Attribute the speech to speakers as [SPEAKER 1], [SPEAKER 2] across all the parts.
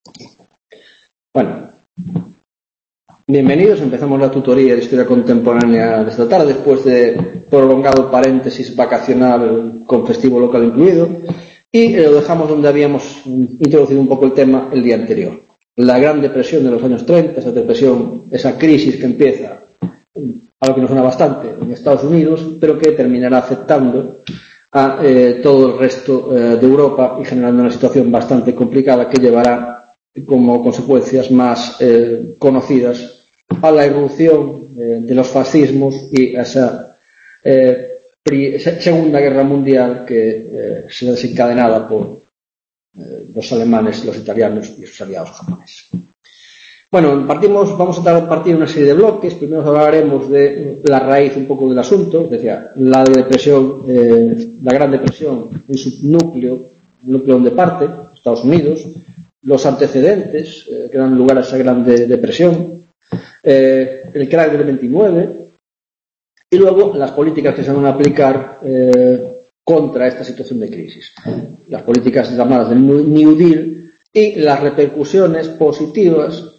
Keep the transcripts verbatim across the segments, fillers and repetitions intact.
[SPEAKER 1] Bueno, bienvenidos. Empezamos la tutoría de Historia Contemporánea de esta tarde, después de prolongado paréntesis vacacional con festivo local incluido, y eh, lo dejamos donde habíamos introducido un poco el tema el día anterior. La Gran Depresión de los años treinta, esa depresión, esa crisis que empieza, a lo que nos suena bastante, en Estados Unidos, pero que terminará afectando a eh, todo el resto eh, de Europa y generando una situación bastante complicada que llevará como consecuencias más eh, conocidas a la irrupción eh, de los fascismos y a esa, eh, pri- esa Segunda Guerra Mundial que eh, se desencadenada por eh, los alemanes, los italianos y sus aliados japoneses. Bueno, partimos, vamos a partir una serie de bloques. Primero hablaremos de la raíz un poco del asunto, es decir, la depresión, eh, la Gran Depresión en su núcleo, el núcleo donde parte, Estados Unidos, los antecedentes eh, que dan lugar a esa Gran Depresión, eh, el crack del veintinueve y luego las políticas que se van a aplicar eh, contra esta situación de crisis, las políticas llamadas del New Deal y las repercusiones positivas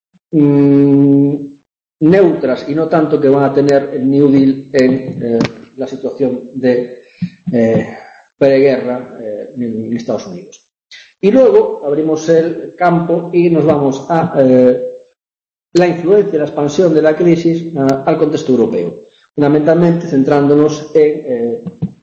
[SPEAKER 1] mmm, neutras y no tanto que van a tener el New Deal en eh, la situación de eh, preguerra eh, en Estados Unidos. Y luego abrimos el campo y nos vamos a eh, la influencia y la expansión de la crisis eh, al contexto europeo, fundamentalmente centrándonos en, eh,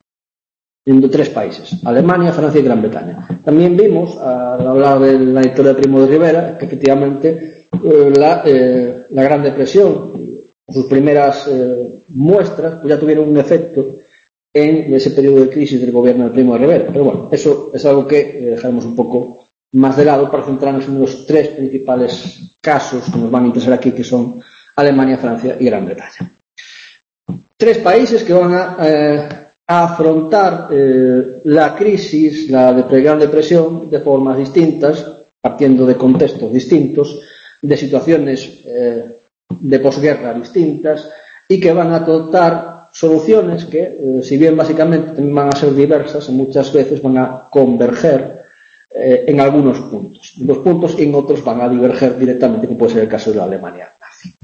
[SPEAKER 1] en tres países, Alemania, Francia y Gran Bretaña. También vimos, al hablar de la historia de Primo de Rivera, que efectivamente eh, la, eh, la Gran Depresión, sus primeras eh, muestras, pues ya tuvieron un efecto en ese periodo de crisis del gobierno del Primo de Rivera. Pero bueno, eso es algo que eh, dejaremos un poco más de lado para centrarnos en los tres principales casos que nos van a interesar aquí, que son Alemania, Francia y Gran Bretaña. Tres países que van a, eh, a afrontar eh, la crisis, la de Gran Depresión, de formas distintas, partiendo de contextos distintos, de situaciones eh, de posguerra distintas, y que van a adoptar soluciones que, eh, si bien básicamente también van a ser diversas, muchas veces van a converger eh, en algunos puntos. En los puntos y en otros van a diverger directamente, como puede ser el caso de la Alemania nazi.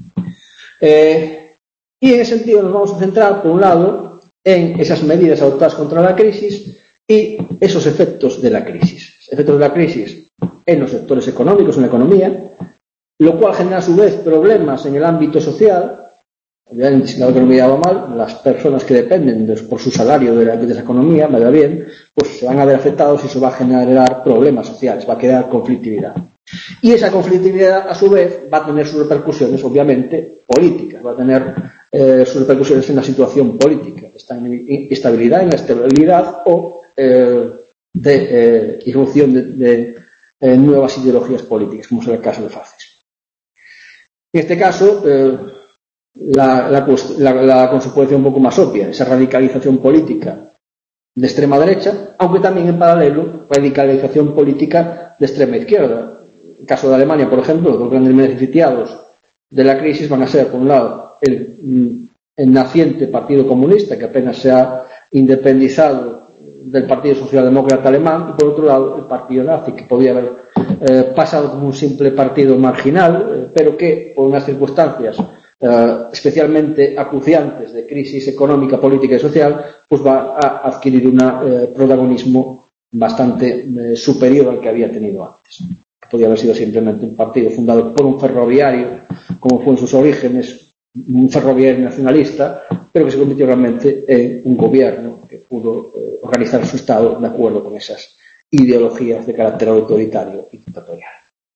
[SPEAKER 1] Eh, y en ese sentido nos vamos a centrar, por un lado, en esas medidas adoptadas contra la crisis y esos efectos de la crisis. Efectos de la crisis en los sectores económicos, en la economía, lo cual genera a su vez problemas en el ámbito social. Obviamente, si la economía va mal, las personas que dependen de, por su salario de, la, de esa economía, vaya bien, pues se van a ver afectados y eso va a generar problemas sociales, va a crear conflictividad. Y esa conflictividad, a su vez, va a tener sus repercusiones, obviamente, políticas, va a tener eh, sus repercusiones en la situación política, esta inestabilidad, inestabilidad o eh, de eh, irrupción de, de eh, nuevas ideologías políticas, como es el caso del fascismo. En este caso, eh, La, la, la, la consecuencia un poco más obvia, esa radicalización política de extrema derecha, aunque también en paralelo radicalización política de extrema izquierda. En el caso de Alemania, por ejemplo, los grandes beneficiados de la crisis van a ser, por un lado, el, el naciente Partido Comunista, que apenas se ha independizado del Partido Socialdemócrata Alemán, y por otro lado, el Partido Nazi, que podía haber eh, pasado como un simple partido marginal, eh, pero que, por unas circunstancias Uh, especialmente acuciantes de crisis económica, política y social, pues va a adquirir un uh, protagonismo bastante uh, superior al que había tenido antes. Podría haber sido simplemente un partido fundado por un ferroviario, como fue en sus orígenes, un ferroviario nacionalista, pero que se convirtió realmente en un gobierno que pudo uh, organizar su Estado de acuerdo con esas ideologías de carácter autoritario y dictatorial.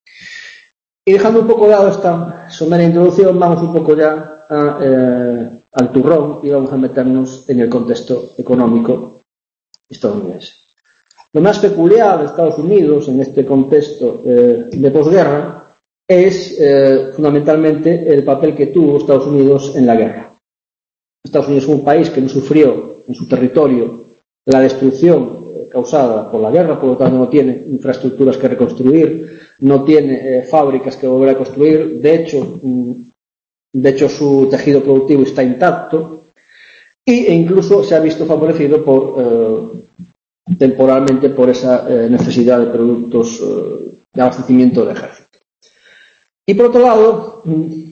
[SPEAKER 1] Y dejando un poco de lado esta somera introducción, vamos un poco ya a, eh, al turrón y vamos a meternos en el contexto económico estadounidense. Lo más peculiar de Estados Unidos en este contexto eh, de posguerra es eh, fundamentalmente el papel que tuvo Estados Unidos en la guerra. Estados Unidos es un país que no sufrió en su territorio la destrucción causada por la guerra, por lo tanto no tiene infraestructuras que reconstruir, no tiene eh, fábricas que volver a construir, de hecho, de hecho su tejido productivo está intacto e incluso se ha visto favorecido por, eh, temporalmente por esa eh, necesidad de productos eh, de abastecimiento del ejército. Y por otro lado,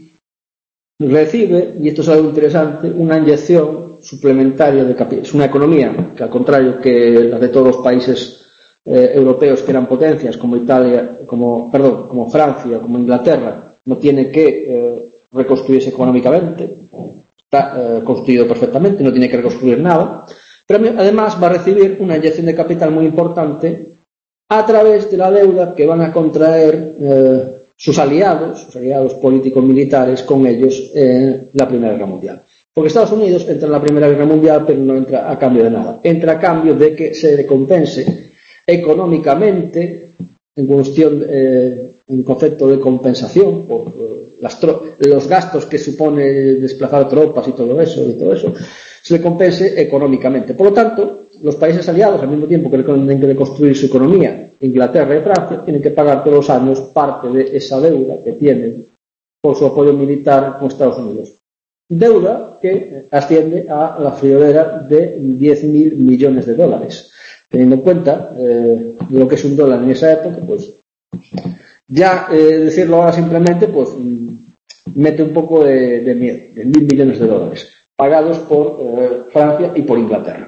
[SPEAKER 1] recibe, y esto es algo interesante, una inyección suplementaria de capital. Es una economía que, al contrario que la de todos los países eh, europeos que eran potencias, como Italia, como, perdón, como Francia, como Inglaterra, no tiene que eh, reconstruirse económicamente, está eh, construido perfectamente, no tiene que reconstruir nada, pero además va a recibir una inyección de capital muy importante a través de la deuda que van a contraer eh, sus aliados, sus aliados políticos militares con ellos en la Primera Guerra Mundial. Porque Estados Unidos entra en la Primera Guerra Mundial, pero no entra a cambio de nada. Entra a cambio de que se le compense económicamente, en cuestión, eh, en concepto de compensación por eh, las los gastos que supone desplazar tropas y todo eso, y todo eso, se le compense económicamente. Por lo tanto, los países aliados, al mismo tiempo que tienen que reconstruir su economía, Inglaterra y Francia, tienen que pagar todos los años parte de esa deuda que tienen por su apoyo militar con Estados Unidos. Deuda que asciende a la friolera de diez mil millones de dólares. Teniendo en cuenta eh, lo que es un dólar en esa época, pues ya eh, decirlo ahora simplemente, pues mete un poco de, de miedo, de mil millones de dólares, pagados por eh, Francia y por Inglaterra.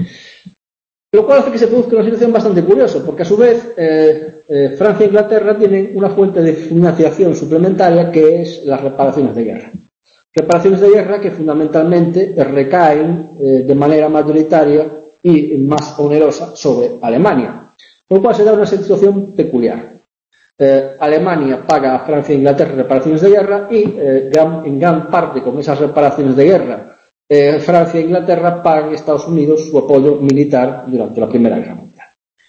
[SPEAKER 1] Lo cual hace que se produzca una situación bastante curiosa, porque a su vez eh, eh, Francia e Inglaterra tienen una fuente de financiación suplementaria que es las reparaciones de guerra. Reparaciones de guerra que fundamentalmente recaen eh, de manera mayoritaria y más onerosa sobre Alemania, con lo cual se da una situación peculiar. Eh, Alemania paga a Francia e Inglaterra reparaciones de guerra y eh, gran, en gran parte con esas reparaciones de guerra eh, Francia e Inglaterra pagan a Estados Unidos su apoyo militar durante la Primera Guerra Mundial.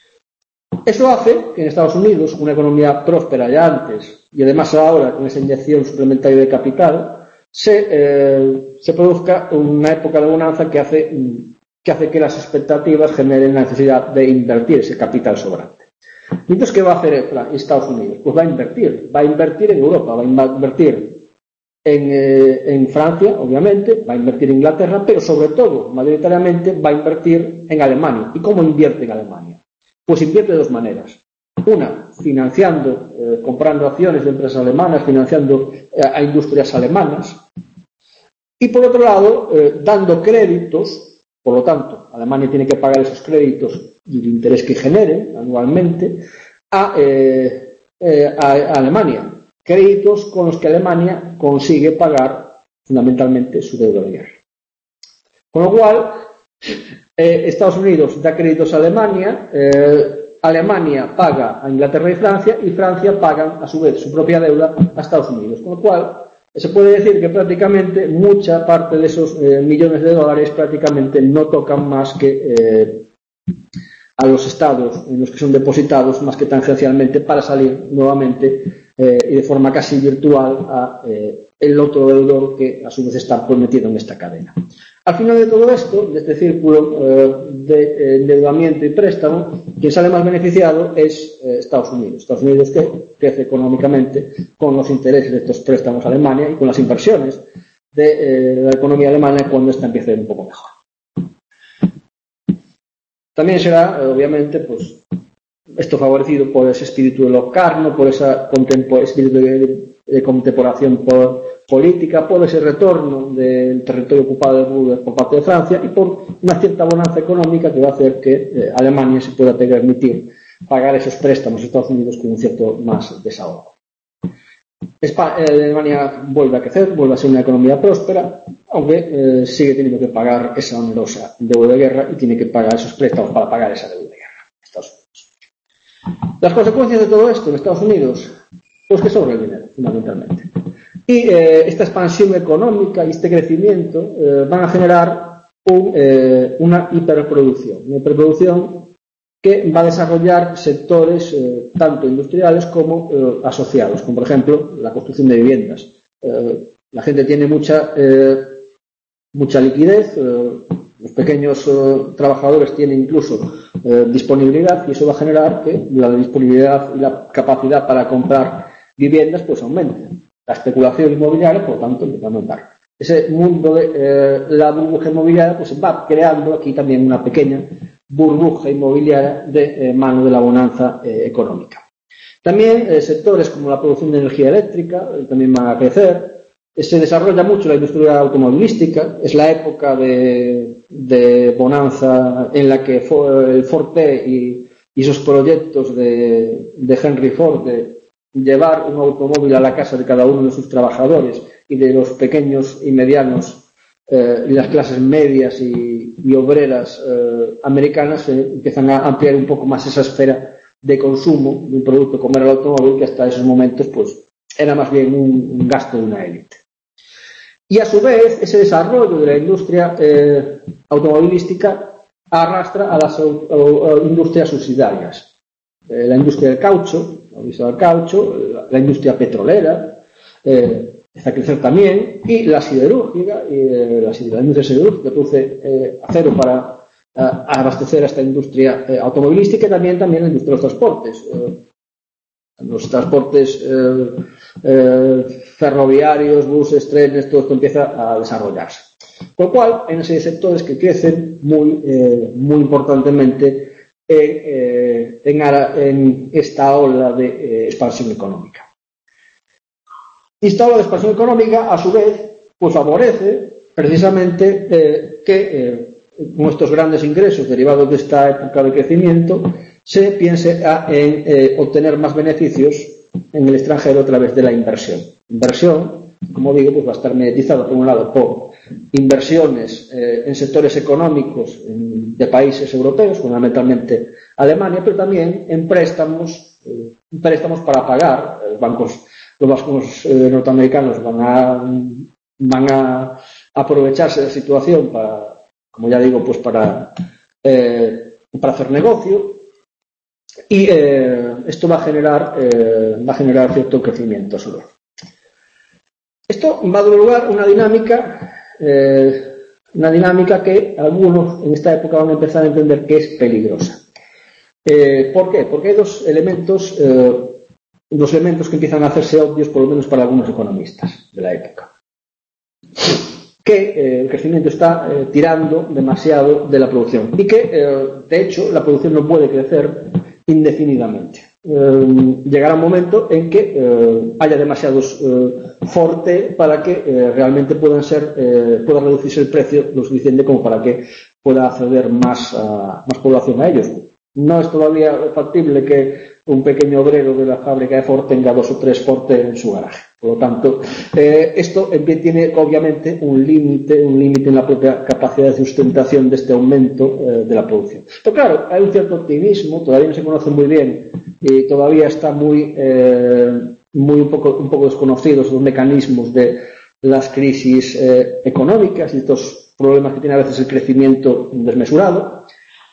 [SPEAKER 1] Eso hace que en Estados Unidos, una economía próspera ya antes y además ahora con esa inyección suplementaria de capital, se, eh, se produzca una época de bonanza que hace, que hace que las expectativas generen la necesidad de invertir ese capital sobrante. ¿Y entonces qué va a hacer Estados Unidos? Pues va a invertir, va a invertir en Europa, va a invertir en, eh, en Francia, obviamente, va a invertir en Inglaterra, pero sobre todo, mayoritariamente, va a invertir en Alemania. ¿Y cómo invierte en Alemania? Pues invierte de dos maneras. Una, financiando, eh, comprando acciones de empresas alemanas, financiando eh, a industrias alemanas. Y por otro lado, eh, dando créditos, por lo tanto, Alemania tiene que pagar esos créditos y el interés que generen anualmente a, eh, eh, a, a Alemania. Créditos con los que Alemania consigue pagar fundamentalmente su deuda de guerra. Con lo cual, eh, Estados Unidos da créditos a Alemania, eh, Alemania paga a Inglaterra y Francia, y Francia pagan a su vez su propia deuda a Estados Unidos. Con lo cual, se puede decir que prácticamente mucha parte de esos eh, millones de dólares prácticamente no tocan más que eh, a los estados en los que son depositados, más que tangencialmente, para salir nuevamente eh, y de forma casi virtual a eh, el otro deudor que a su vez está metido en esta cadena. Al final de todo esto, de este círculo eh, de endeudamiento y préstamo, quien sale más beneficiado es eh, Estados Unidos. Estados Unidos que crece económicamente con los intereses de estos préstamos a Alemania y con las inversiones de eh, la economía alemana cuando esta empiece a ir un poco mejor. También será, obviamente, pues esto favorecido por ese espíritu de Locarno, por ese espíritu de, de contemporación por, política, por ese retorno del territorio ocupado de Ruhr por parte de Francia y por una cierta bonanza económica que va a hacer que eh, Alemania se pueda permitir pagar esos préstamos a Estados Unidos con un cierto más desahogo. España, eh, Alemania vuelve a crecer, vuelve a ser una economía próspera, aunque eh, sigue teniendo que pagar esa onerosa deuda de guerra y tiene que pagar esos préstamos para pagar esa deuda de guerra a Estados Unidos. Las consecuencias de todo esto en Estados Unidos, pues que sobra el dinero, fundamentalmente. Y eh, esta expansión económica y este crecimiento eh, van a generar un, eh, una hiperproducción, una hiperproducción que va a desarrollar sectores eh, tanto industriales como eh, asociados, como por ejemplo la construcción de viviendas. Eh, la gente tiene mucha, eh, mucha liquidez, eh, los pequeños eh, trabajadores tienen incluso eh, disponibilidad y eso va a generar que la disponibilidad y la capacidad para comprar viviendas pues aumente. La especulación inmobiliaria, por lo tanto, va a aumentar. Ese mundo de eh, la burbuja inmobiliaria pues va creando aquí también una pequeña burbuja inmobiliaria de eh, mano de la bonanza eh, económica. También eh, sectores como la producción de energía eléctrica eh, también van a crecer. Eh, se desarrolla mucho la industria automovilística. Es la época de, de bonanza en la que fue el Ford T y, y esos proyectos de, de Henry Ford de llevar un automóvil a la casa de cada uno de sus trabajadores y de los pequeños y medianos eh, y las clases medias y, y obreras eh, americanas eh, empiezan a ampliar un poco más esa esfera de consumo de un producto como era el automóvil, que hasta esos momentos pues era más bien un, un gasto de una élite. Y a su vez ese desarrollo de la industria eh, automovilística arrastra a las a, a, a industrias subsidiarias. Eh, la industria del caucho, la del caucho, la, la industria petrolera, eh, está a crecer también, y la siderúrgica, y, eh, la, la industria siderúrgica produce eh, acero para eh, abastecer a esta industria eh, automovilística, y también, también la industria de los transportes. Eh, los transportes eh, eh, ferroviarios, buses, trenes, todo esto empieza a desarrollarse. Con lo cual, hay una serie de sectores que crecen muy, eh, muy importantemente en, eh, en, en esta ola de eh, expansión económica. Y esta ola de expansión económica, a su vez, pues favorece precisamente eh, que eh, nuestros grandes ingresos derivados de esta época de crecimiento se piense a, en eh, obtener más beneficios en el extranjero a través de la inversión. Inversión, como digo, pues va a estar mediatizada por un lado por inversiones eh, en sectores económicos en, de países europeos, fundamentalmente Alemania, pero también en préstamos, eh, préstamos para pagar. Los bancos, los bancos eh, norteamericanos van a, van a aprovecharse de la situación para, como ya digo, pues para, eh, para hacer negocio. Y eh, esto va a generar eh, va a generar cierto crecimiento solo. Esto va a dar lugar a una dinámica eh, una dinámica que algunos en esta época van a empezar a entender que es peligrosa. Eh, ¿Por qué? Porque hay dos elementos eh, dos elementos que empiezan a hacerse obvios, por lo menos para algunos economistas de la época. Que eh, el crecimiento está eh, tirando demasiado de la producción y que, eh, de hecho, la producción no puede crecer indefinidamente. Eh, llegará un momento en que eh, haya demasiados eh, Forte para que eh, realmente puedan ser eh, pueda reducirse el precio lo suficiente como para que pueda acceder más, a, más población a ellos. No es todavía factible que un pequeño obrero de la fábrica de Ford tenga dos o tres Forte en su garaje. Por lo tanto, eh, esto tiene obviamente un límite, un límite en la propia capacidad de sustentación de este aumento eh, de la producción. Pero claro, hay un cierto optimismo, todavía no se conoce muy bien y todavía está muy, eh, muy un poco, un poco desconocidos los mecanismos de las crisis eh, económicas y estos problemas que tiene a veces el crecimiento desmesurado.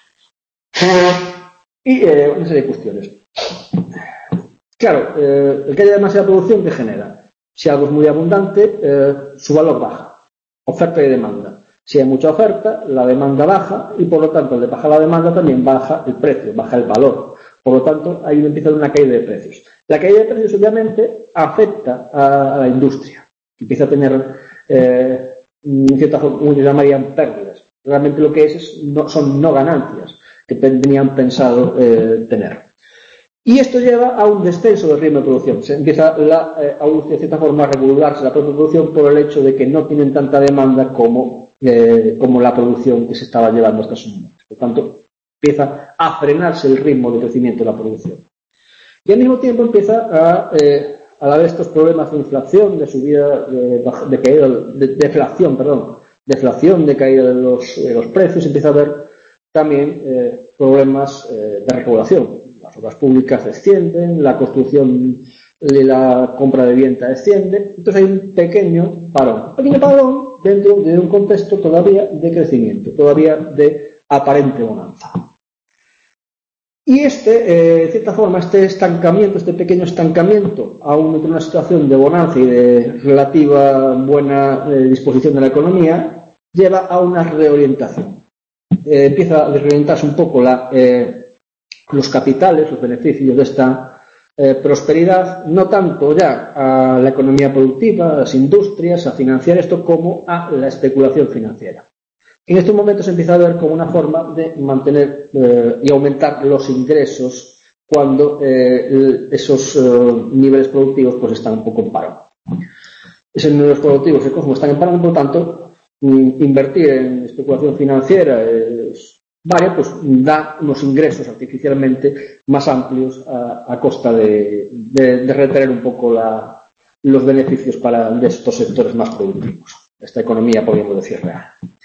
[SPEAKER 1] Y eh, una serie de cuestiones. Claro, eh, el que haya demasiada producción, ¿qué genera? Si algo es muy abundante, eh, su valor baja. Oferta y demanda. Si hay mucha oferta, la demanda baja y por lo tanto al bajar la demanda también baja el precio, baja el valor. Por lo tanto, ahí empieza una caída de precios. La caída de precios obviamente afecta a, a la industria. Empieza a tener, eh, en cierta forma, como llamarían pérdidas. Realmente lo que es, es no, son no ganancias que tenían pensado eh, tener. Y esto lleva a un descenso del ritmo de producción. Se empieza la, eh, a, de cierta forma, a regularse la propia producción por el hecho de que no tienen tanta demanda como, eh, como la producción que se estaba llevando hasta su momento. Por tanto, empieza a frenarse el ritmo de crecimiento de la producción. Y al mismo tiempo empieza a, eh, a haber estos problemas de inflación, de subida, de, de caída, de deflación, perdón, deflación, de caída de los, de los precios. Empieza a haber también eh, problemas eh, de regulación. Las obras públicas descienden, la construcción y la compra de vivienda desciende. Entonces hay un pequeño parón, un pequeño parón dentro de un contexto todavía de crecimiento, todavía de aparente bonanza. Y este, eh, de cierta forma, este estancamiento, este pequeño estancamiento, aún entre una situación de bonanza y de relativa buena eh, disposición de la economía, lleva a una reorientación. Eh, empieza a desorientarse un poco la, eh, los capitales, los beneficios de esta eh, prosperidad, no tanto ya a la economía productiva, a las industrias, a financiar esto, como a la especulación financiera. En estos momentos se empieza a ver como una forma de mantener eh, y aumentar los ingresos cuando eh, esos eh, niveles productivos pues están un poco en paro. Esos niveles productivos de consumo están en paro, por lo tanto, invertir en especulación financiera es varia, pues da unos ingresos artificialmente más amplios a, a costa de, de, de retener un poco la, los beneficios para de estos sectores más productivos. Esta economía, podríamos decir, real.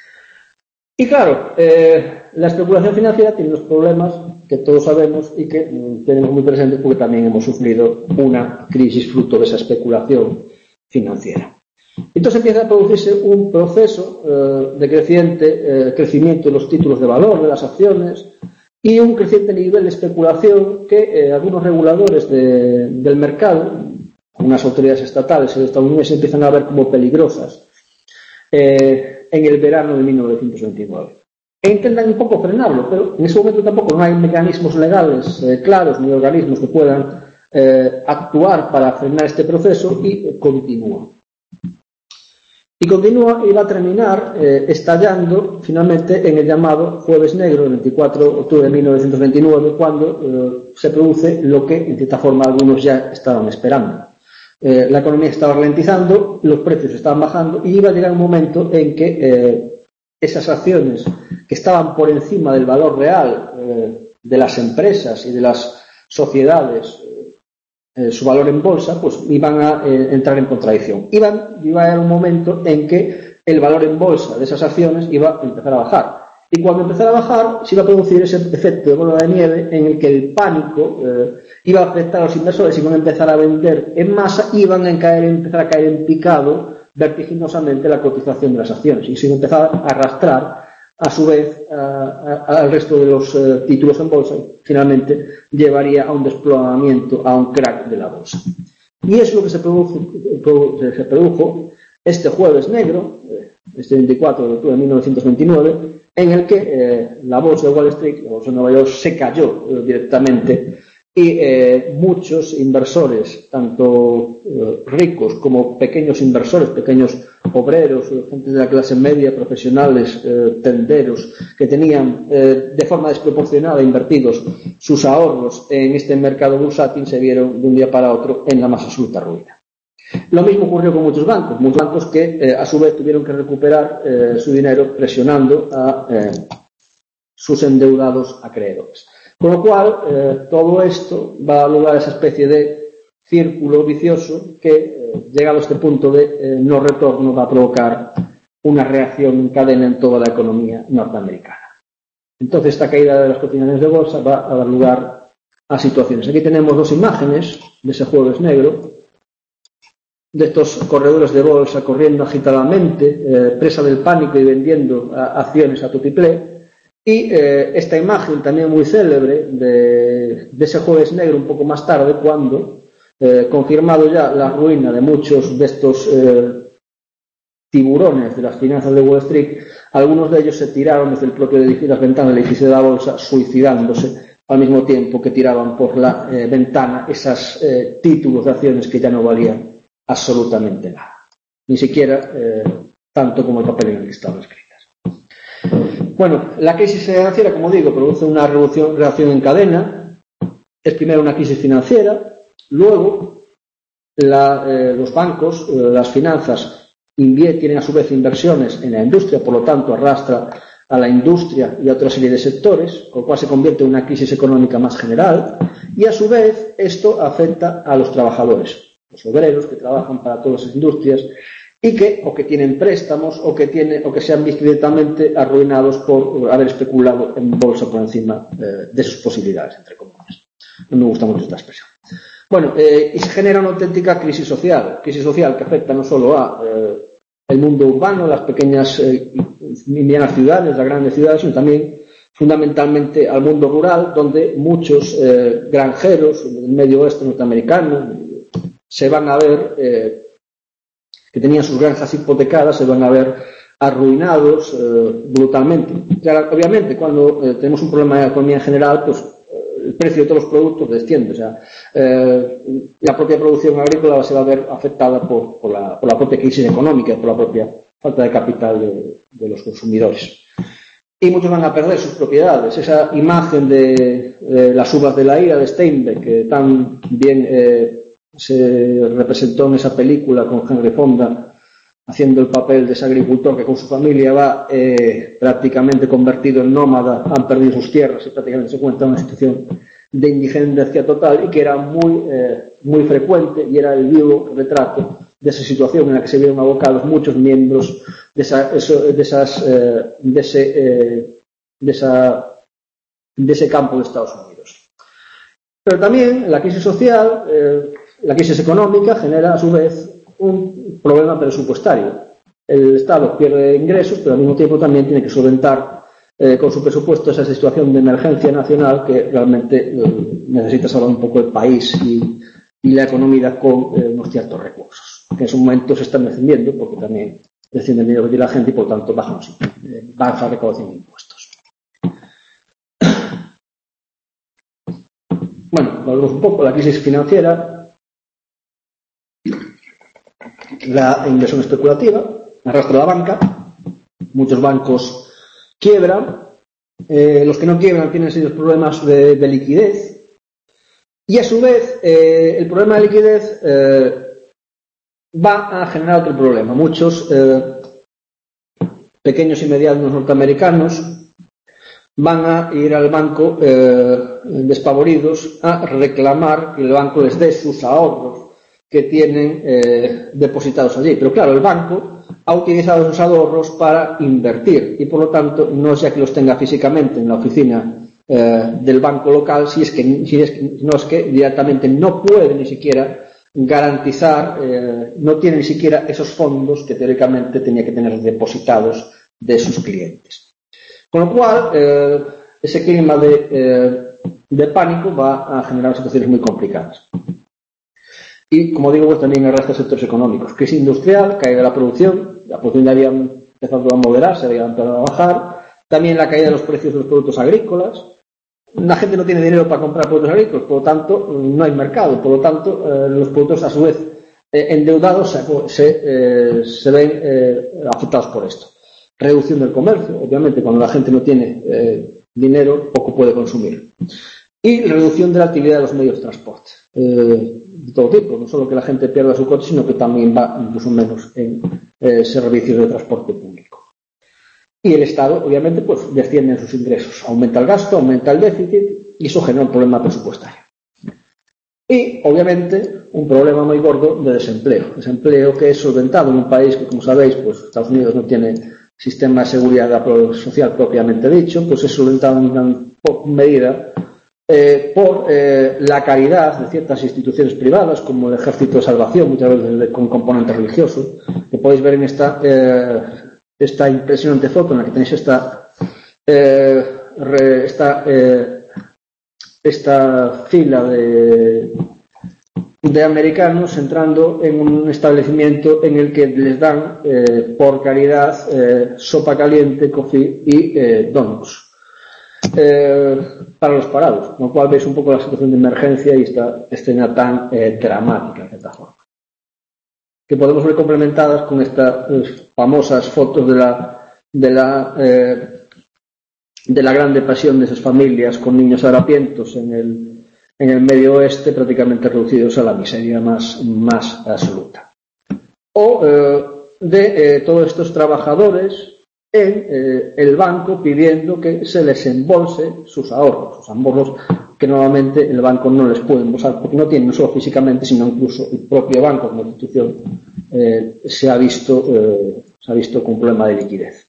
[SPEAKER 1] Y claro, eh, la especulación financiera tiene los problemas que todos sabemos y que eh, tenemos muy presentes porque también hemos sufrido una crisis fruto de esa especulación financiera. Entonces empieza a producirse un proceso eh, de creciente eh, crecimiento de los títulos de valor, de las acciones, y un creciente nivel de especulación que eh, algunos reguladores de, del mercado, unas autoridades estatales y estadounidenses, empiezan a ver como peligrosas eh, en el verano de mil novecientos veintinueve. E intentan un poco frenarlo, pero en ese momento tampoco no hay mecanismos legales eh, claros ni organismos que puedan eh, actuar para frenar este proceso y eh, continúa. Y continúa y va a terminar eh, estallando finalmente en el llamado Jueves Negro, el veinticuatro de octubre de mil novecientos veintinueve, cuando eh, se produce lo que, en cierta forma, algunos ya estaban esperando. Eh, la economía estaba ralentizando, los precios estaban bajando y iba a llegar un momento en que eh, esas acciones que estaban por encima del valor real eh, de las empresas y de las sociedades, Eh, su valor en bolsa, pues iban a eh, entrar en contradicción. Iban, iba a haber un momento en que el valor en bolsa de esas acciones iba a empezar a bajar. Y cuando empezara a bajar, se iba a producir ese efecto de bola de nieve en el que el pánico eh, iba a afectar a los inversores, iban a empezar a vender en masa, iban a caer, empezar a caer en picado vertiginosamente la cotización de las acciones y se iba a empezar a arrastrar a su vez a, a, al resto de los eh, títulos en bolsa. Finalmente llevaría a un desplomamiento, a un crack de la bolsa. Y es lo que se produjo, se produjo este Jueves Negro, este veinticuatro de octubre de mil novecientos veintinueve, en el que eh, la bolsa de Wall Street, la bolsa de Nueva York, se cayó eh, directamente y eh, muchos inversores, tanto eh, ricos como pequeños inversores, pequeños obreros, gente de la clase media, profesionales, eh, tenderos, que tenían eh, de forma desproporcionada invertidos sus ahorros en este mercado bursátil, se vieron de un día para otro en la más absoluta ruina. Lo mismo ocurrió con muchos bancos, muchos bancos que eh, a su vez tuvieron que recuperar eh, su dinero presionando a eh, sus endeudados acreedores. Con lo cual, eh, todo esto va a dar lugar a esa especie de círculo vicioso que, eh, llegado a este punto de eh, no retorno, va a provocar una reacción en cadena en toda la economía norteamericana. Entonces, esta caída de las cotizaciones de bolsa va a dar lugar a situaciones. Aquí tenemos dos imágenes de ese Jueves Negro, de estos corredores de bolsa corriendo agitadamente, eh, presa del pánico y vendiendo a, acciones a tutiplé. Y eh, esta imagen también muy célebre de, de ese Jueves Negro un poco más tarde, cuando, eh, confirmado ya la ruina de muchos de estos eh, tiburones de las finanzas de Wall Street, algunos de ellos se tiraron desde el propio edificio, las ventanas del edificio de la bolsa, suicidándose al mismo tiempo que tiraban por la eh, ventana esos eh, títulos de acciones que ya no valían absolutamente nada, ni siquiera eh, tanto como el papel en el que estaban escritas. Bueno, la crisis financiera, como digo, produce una reacción, reacción en cadena. Es primero una crisis financiera, luego la, eh, los bancos, eh, las finanzas tienen a su vez inversiones en la industria, por lo tanto arrastra a la industria y a otra serie de sectores, con lo cual se convierte en una crisis económica más general, y a su vez esto afecta a los trabajadores, los obreros que trabajan para todas las industrias y que o que tienen préstamos o que tienen o que se han visto directamente arruinados por haber especulado en bolsa por encima eh, de sus posibilidades, entre comillas. No me gusta mucho esta expresión. Bueno, eh, y se genera una auténtica crisis social, crisis social que afecta no solo a eh, el mundo urbano, las pequeñas eh, y medianas ciudades, las grandes ciudades, sino también fundamentalmente al mundo rural, donde muchos eh, granjeros del medio oeste norteamericano se van a ver eh, que tenían sus granjas hipotecadas, se van a ver arruinados eh, brutalmente. Claro, obviamente, cuando eh, tenemos un problema de economía en general, pues eh, el precio de todos los productos desciende. O sea, eh, la propia producción agrícola se va a ver afectada por, por, la, por la propia crisis económica, por la propia falta de capital de, de los consumidores. y muchos van a perder sus propiedades. Esa imagen de, de las uvas de la ira de Steinbeck, que tan bien eh, se representó en esa película con Henry Fonda, haciendo el papel de ese agricultor que con su familia va eh, prácticamente convertido en nómada, han perdido sus tierras y prácticamente se encuentra en una situación de indigencia total, y que era muy, eh, muy frecuente, y era el vivo retrato de esa situación en la que se vieron abocados muchos miembros de, esa, eso, de, esas, eh, de, ese, eh, de, esa, de ese campo de Estados Unidos. Pero también la crisis social, eh, la crisis económica genera a su vez un problema presupuestario. El Estado pierde ingresos, pero al mismo tiempo también tiene que solventar eh, con su presupuesto esa situación de emergencia nacional que realmente eh, necesita salvar un poco el país y, y la economía con eh, unos ciertos recursos, que en su momento se están descendiendo porque también desciende el dinero que tiene la gente y por tanto bajan, eh, baja la recaudación de impuestos. Bueno, volvemos un poco a la crisis financiera. La inversión especulativa arrastra la banca, muchos bancos quiebran, eh, los que no quiebran tienen serios problemas de, de liquidez, y a su vez eh, el problema de liquidez eh, va a generar otro problema. Muchos eh, pequeños y medianos norteamericanos van a ir al banco eh, despavoridos a reclamar que el banco les dé sus ahorros que tienen eh, depositados allí. Pero claro, el banco ha utilizado esos ahorros para invertir y por lo tanto no es ya que los tenga físicamente en la oficina eh, del banco local, si es que, si es que no es que directamente no puede ni siquiera garantizar, eh, no tiene ni siquiera esos fondos que teóricamente tenía que tener depositados de sus clientes. Con lo cual, eh, ese clima de, eh, de pánico va a generar situaciones muy complicadas. Y, como digo, pues también arrastra sectores económicos. Crisis industrial, caída de la producción, la producción ya había empezado a moderarse, había empezado a bajar. También la caída de los precios de los productos agrícolas. La gente no tiene dinero para comprar productos agrícolas, por lo tanto, no hay mercado. Por lo tanto, eh, los productos, a su vez, eh, endeudados, se, se, eh, se ven eh, afectados por esto. Reducción del comercio, obviamente, cuando la gente no tiene eh, dinero, poco puede consumir. Y reducción de la actividad de los medios de transporte. Eh, de todo tipo, no solo que la gente pierda su coche, sino que también va incluso menos en eh, servicios de transporte público. Y el Estado, obviamente, pues desciende en sus ingresos. Aumenta el gasto, aumenta el déficit y eso genera un problema presupuestario. Y, obviamente, un problema muy gordo de desempleo. Desempleo que es solventado en un país que, como sabéis, pues Estados Unidos no tiene sistema de seguridad social propiamente dicho, pues es solventado en gran medida Eh, por eh, la caridad de ciertas instituciones privadas como el Ejército de Salvación, muchas veces con componente religioso, que podéis ver en esta eh, esta impresionante foto en la que tenéis esta eh, re, esta eh, esta fila de de americanos entrando en un establecimiento en el que les dan eh, por caridad eh, sopa caliente, coffee y eh, donuts. Eh, para los parados, con lo cual veis un poco la situación de emergencia y esta escena tan eh, dramática, de esta forma, que podemos ver complementadas con estas eh, famosas fotos de la de la eh, de la gran depresión de esas familias con niños harapientos en el en el medio oeste, prácticamente reducidos a la miseria más más absoluta, o eh, de eh, todos estos trabajadores en eh, el banco pidiendo que se les embolse sus ahorros, sus ahorros que normalmente el banco no les puede embolsar porque no tienen no solo físicamente sino incluso el propio banco como institución eh, se ha visto eh, se ha visto con un problema de liquidez.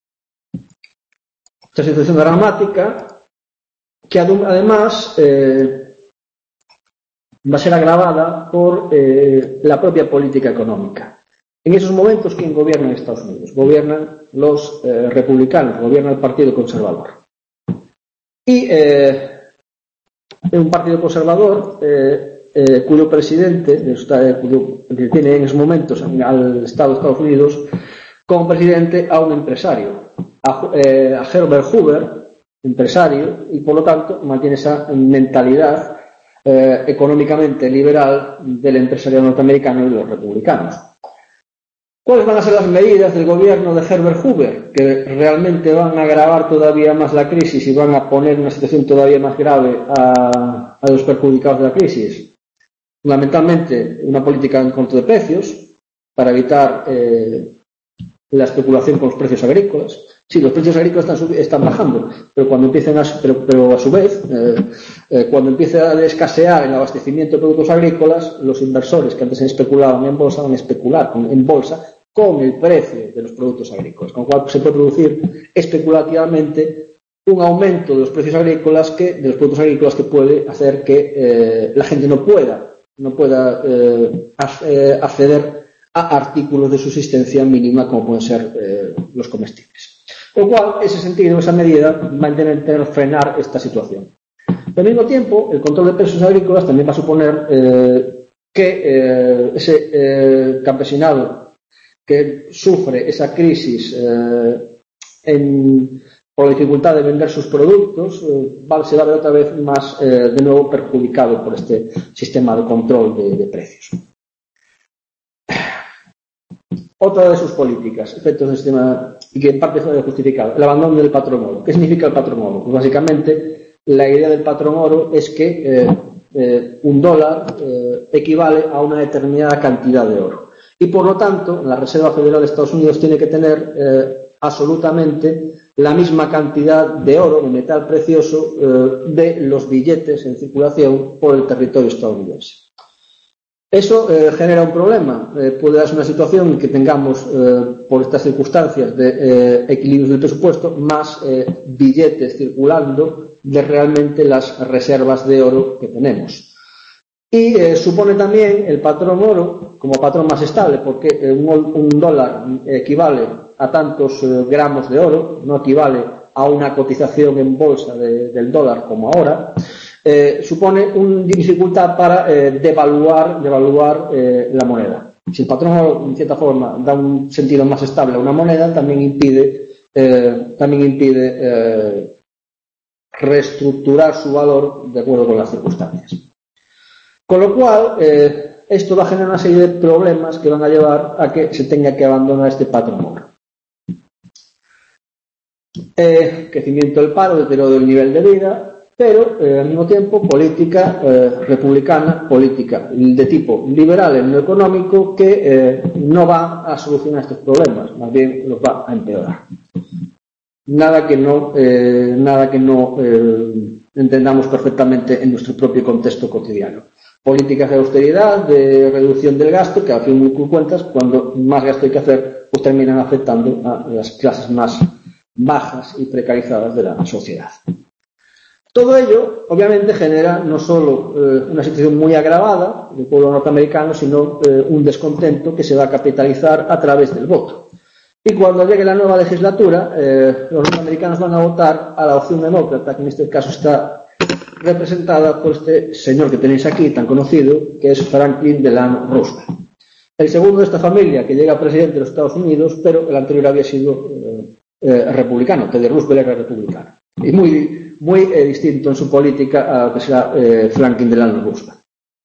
[SPEAKER 1] Esta situación dramática que además eh, va a ser agravada por eh, la propia política económica. En esos momentos, ¿quién gobierna en Estados Unidos? Gobiernan los eh, republicanos, gobierna el Partido Conservador. Y eh, un Partido Conservador eh, eh, cuyo presidente, eh, cuyo, que tiene en esos momentos al Estado de Estados Unidos como presidente a un empresario, a, eh, a Herbert Hoover, empresario, y por lo tanto mantiene esa mentalidad eh, económicamente liberal del empresariado norteamericano y de los republicanos. ¿Cuáles van a ser las medidas del gobierno de Herbert Hoover que realmente van a agravar todavía más la crisis y van a poner una situación todavía más grave a, a los perjudicados de la crisis? Fundamentalmente, una política en contra de precios para evitar eh, la especulación con los precios agrícolas. Sí, los precios agrícolas están, están bajando, pero cuando empiecen a, pero, pero a su vez, eh, eh, cuando empiece a escasear el abastecimiento de productos agrícolas, los inversores que antes especulaban en bolsa van a especular con, en bolsa con el precio de los productos agrícolas, con lo cual se puede producir especulativamente un aumento de los precios agrícolas que, de los productos agrícolas que puede hacer que eh, la gente no pueda, no pueda eh, acceder a artículos de subsistencia mínima como pueden ser eh, los comestibles. Con lo cual, ese sentido, esa medida va a intentar frenar esta situación. Al mismo tiempo, el control de precios agrícolas también va a suponer eh, que eh, ese eh, campesinado que sufre esa crisis eh, en, por la dificultad de vender sus productos, eh, va, se va a ver otra vez más eh, de nuevo perjudicado por este sistema de control de, de precios. Otra de sus políticas, efectos del sistema, y que en parte fue justificado, el abandono del patrón oro. ¿Qué significa el patrón oro? Pues básicamente la idea del patrón oro es que eh, eh, un dólar eh, equivale a una determinada cantidad de oro. Y por lo tanto, la Reserva Federal de Estados Unidos tiene que tener eh, absolutamente la misma cantidad de oro, de metal precioso, eh, de los billetes en circulación por el territorio estadounidense. Eso eh, genera un problema. Eh, puede darse una situación en que tengamos, eh, por estas circunstancias de eh, equilibrios del presupuesto, más eh, billetes circulando de realmente las reservas de oro que tenemos. Y eh, supone también el patrón oro como patrón más estable, porque eh, un, un dólar equivale a tantos eh, gramos de oro, no equivale a una cotización en bolsa de, del dólar como ahora. Eh, supone una dificultad para eh, devaluar, devaluar eh, la moneda. Si el patrón oro, en cierta forma, da un sentido más estable a una moneda, también impide, eh, también impide eh, reestructurar su valor de acuerdo con las circunstancias. Con lo cual, eh, esto va a generar una serie de problemas que van a llevar a que se tenga que abandonar este patrón oro. Eh, crecimiento del paro, deterioro del nivel de vida, pero eh, al mismo tiempo política eh, republicana, política de tipo liberal en lo económico que eh, no va a solucionar estos problemas, más bien los va a empeorar. Nada que no, eh, nada que no eh, entendamos perfectamente en nuestro propio contexto cotidiano. Políticas de austeridad, de reducción del gasto, que al fin de cuentas, cuando más gasto hay que hacer, pues terminan afectando a las clases más bajas y precarizadas de la sociedad. Todo ello, obviamente, genera no solo eh, una situación muy agravada del pueblo norteamericano, sino eh, un descontento que se va a capitalizar a través del voto. Y cuando llegue la nueva legislatura, eh, los norteamericanos van a votar a la opción demócrata, que en este caso está representada por este señor que tenéis aquí, tan conocido, que es Franklin Delano Roosevelt. El segundo de esta familia que llega presidente de los Estados Unidos, pero el anterior había sido eh, eh, republicano, Teddy Roosevelt era republicano. Y muy muy eh, distinto en su política a lo que será eh, Franklin Delano Roosevelt.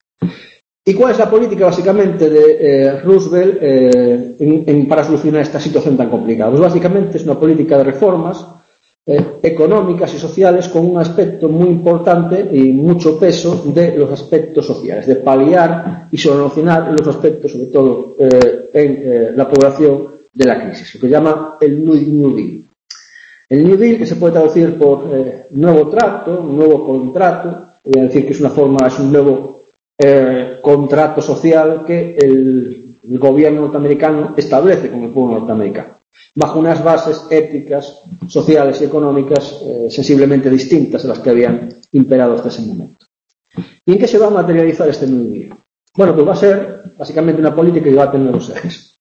[SPEAKER 1] ¿Y cuál es la política básicamente de eh, Roosevelt eh, en, en, para solucionar esta situación tan complicada? Pues básicamente es una política de reformas eh, económicas y sociales con un aspecto muy importante y mucho peso de los aspectos sociales, de paliar y solucionar los aspectos, sobre todo eh, en eh, la población de la crisis, lo que llama el New Deal. El New Deal, que se puede traducir por eh, nuevo trato, nuevo contrato, voy a decir que es una forma, es un nuevo eh, contrato social que el, el gobierno norteamericano establece con el pueblo norteamericano, bajo unas bases éticas, sociales y económicas eh, sensiblemente distintas a las que habían imperado hasta ese momento. ¿Y en qué se va a materializar este New Deal? Bueno, pues va a ser básicamente una política que va a tener dos ejes.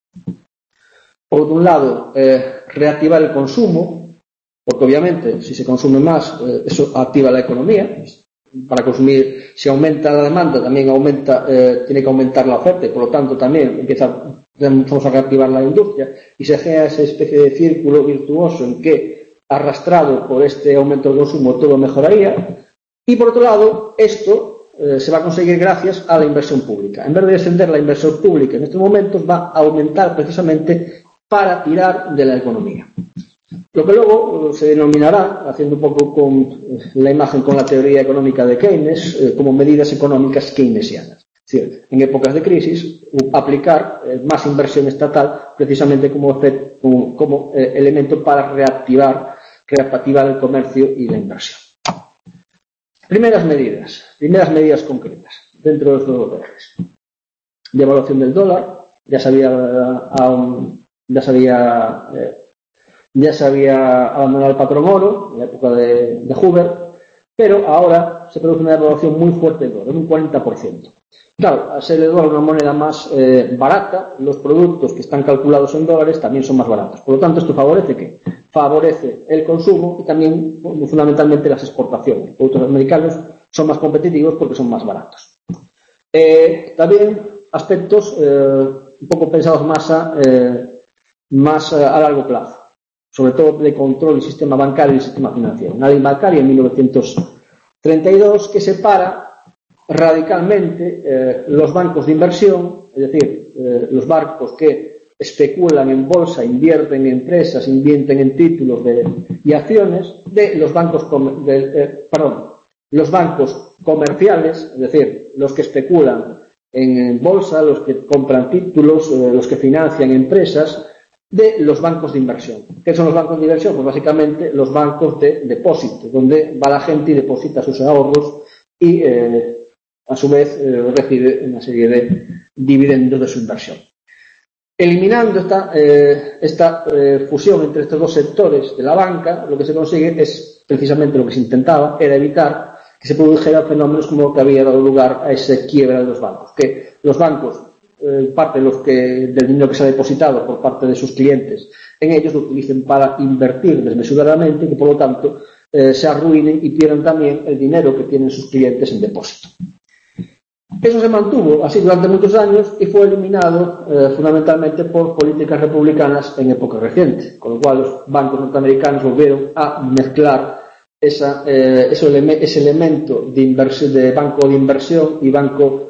[SPEAKER 1] Por un lado, eh, reactivar el consumo, porque obviamente si se consume más, eh, eso activa la economía. Para consumir, si aumenta la demanda, también aumenta, eh, tiene que aumentar la oferta y por lo tanto también empieza vamos a reactivar la industria y se genera esa especie de círculo virtuoso en que, arrastrado por este aumento del consumo, todo mejoraría. Y por otro lado, esto eh, se va a conseguir gracias a la inversión pública. En vez de descender la inversión pública en estos momentos, va a aumentar precisamente para tirar de la economía. Lo que luego se denominará, haciendo un poco con la imagen con la teoría económica de Keynes, eh, como medidas económicas keynesianas. Es decir, en épocas de crisis, aplicar eh, más inversión estatal precisamente como, efecto, como, como eh, elemento para reactivar, reactivar el comercio y la inversión. Primeras medidas, primeras medidas concretas dentro de los dos ejes. Devaluación del dólar, ya se había, aún, ya se había eh, ya se había abandonado el patrón oro en la época de, de Hoover, pero ahora se produce una devaluación muy fuerte del dólar, de un cuarenta por ciento. Claro, al ser el dólar una moneda más eh, barata, los productos que están calculados en dólares también son más baratos. Por lo tanto, esto favorece ¿qué? Favorece el consumo y también fundamentalmente las exportaciones. Los productos americanos son más competitivos porque son más baratos. Eh, también aspectos eh, un poco pensados más a, eh, más a largo plazo, sobre todo de control del sistema bancario y el sistema financiero. Una ley bancaria en mil novecientos treinta y dos que separa radicalmente eh, los bancos de inversión, es decir, eh, los bancos que especulan en bolsa, invierten en empresas, invierten en títulos de, y acciones, de los bancos, com, de, eh, perdón, los bancos comerciales, es decir, los que especulan en bolsa, los que compran títulos, eh, los que financian empresas, de los bancos de inversión. ¿Qué son los bancos de inversión? Pues básicamente los bancos de depósito, donde va la gente y deposita sus ahorros y eh, a su vez eh, recibe una serie de dividendos de su inversión. Eliminando esta, eh, esta eh, fusión entre estos dos sectores de la banca, lo que se consigue es precisamente lo que se intentaba, era evitar que se produjeran fenómenos como lo que había dado lugar a esa quiebra de los bancos, que los bancos Eh, parte de los que, del dinero que se ha depositado por parte de sus clientes en ellos lo utilicen para invertir desmesuradamente y que por lo tanto eh, se arruinen y pierdan también el dinero que tienen sus clientes en depósito. Eso se mantuvo así durante muchos años y fue eliminado eh, fundamentalmente por políticas republicanas en época reciente, con lo cual los bancos norteamericanos volvieron a mezclar esa, eh, ese, ele- ese elemento de, invers- de banco de inversión y banco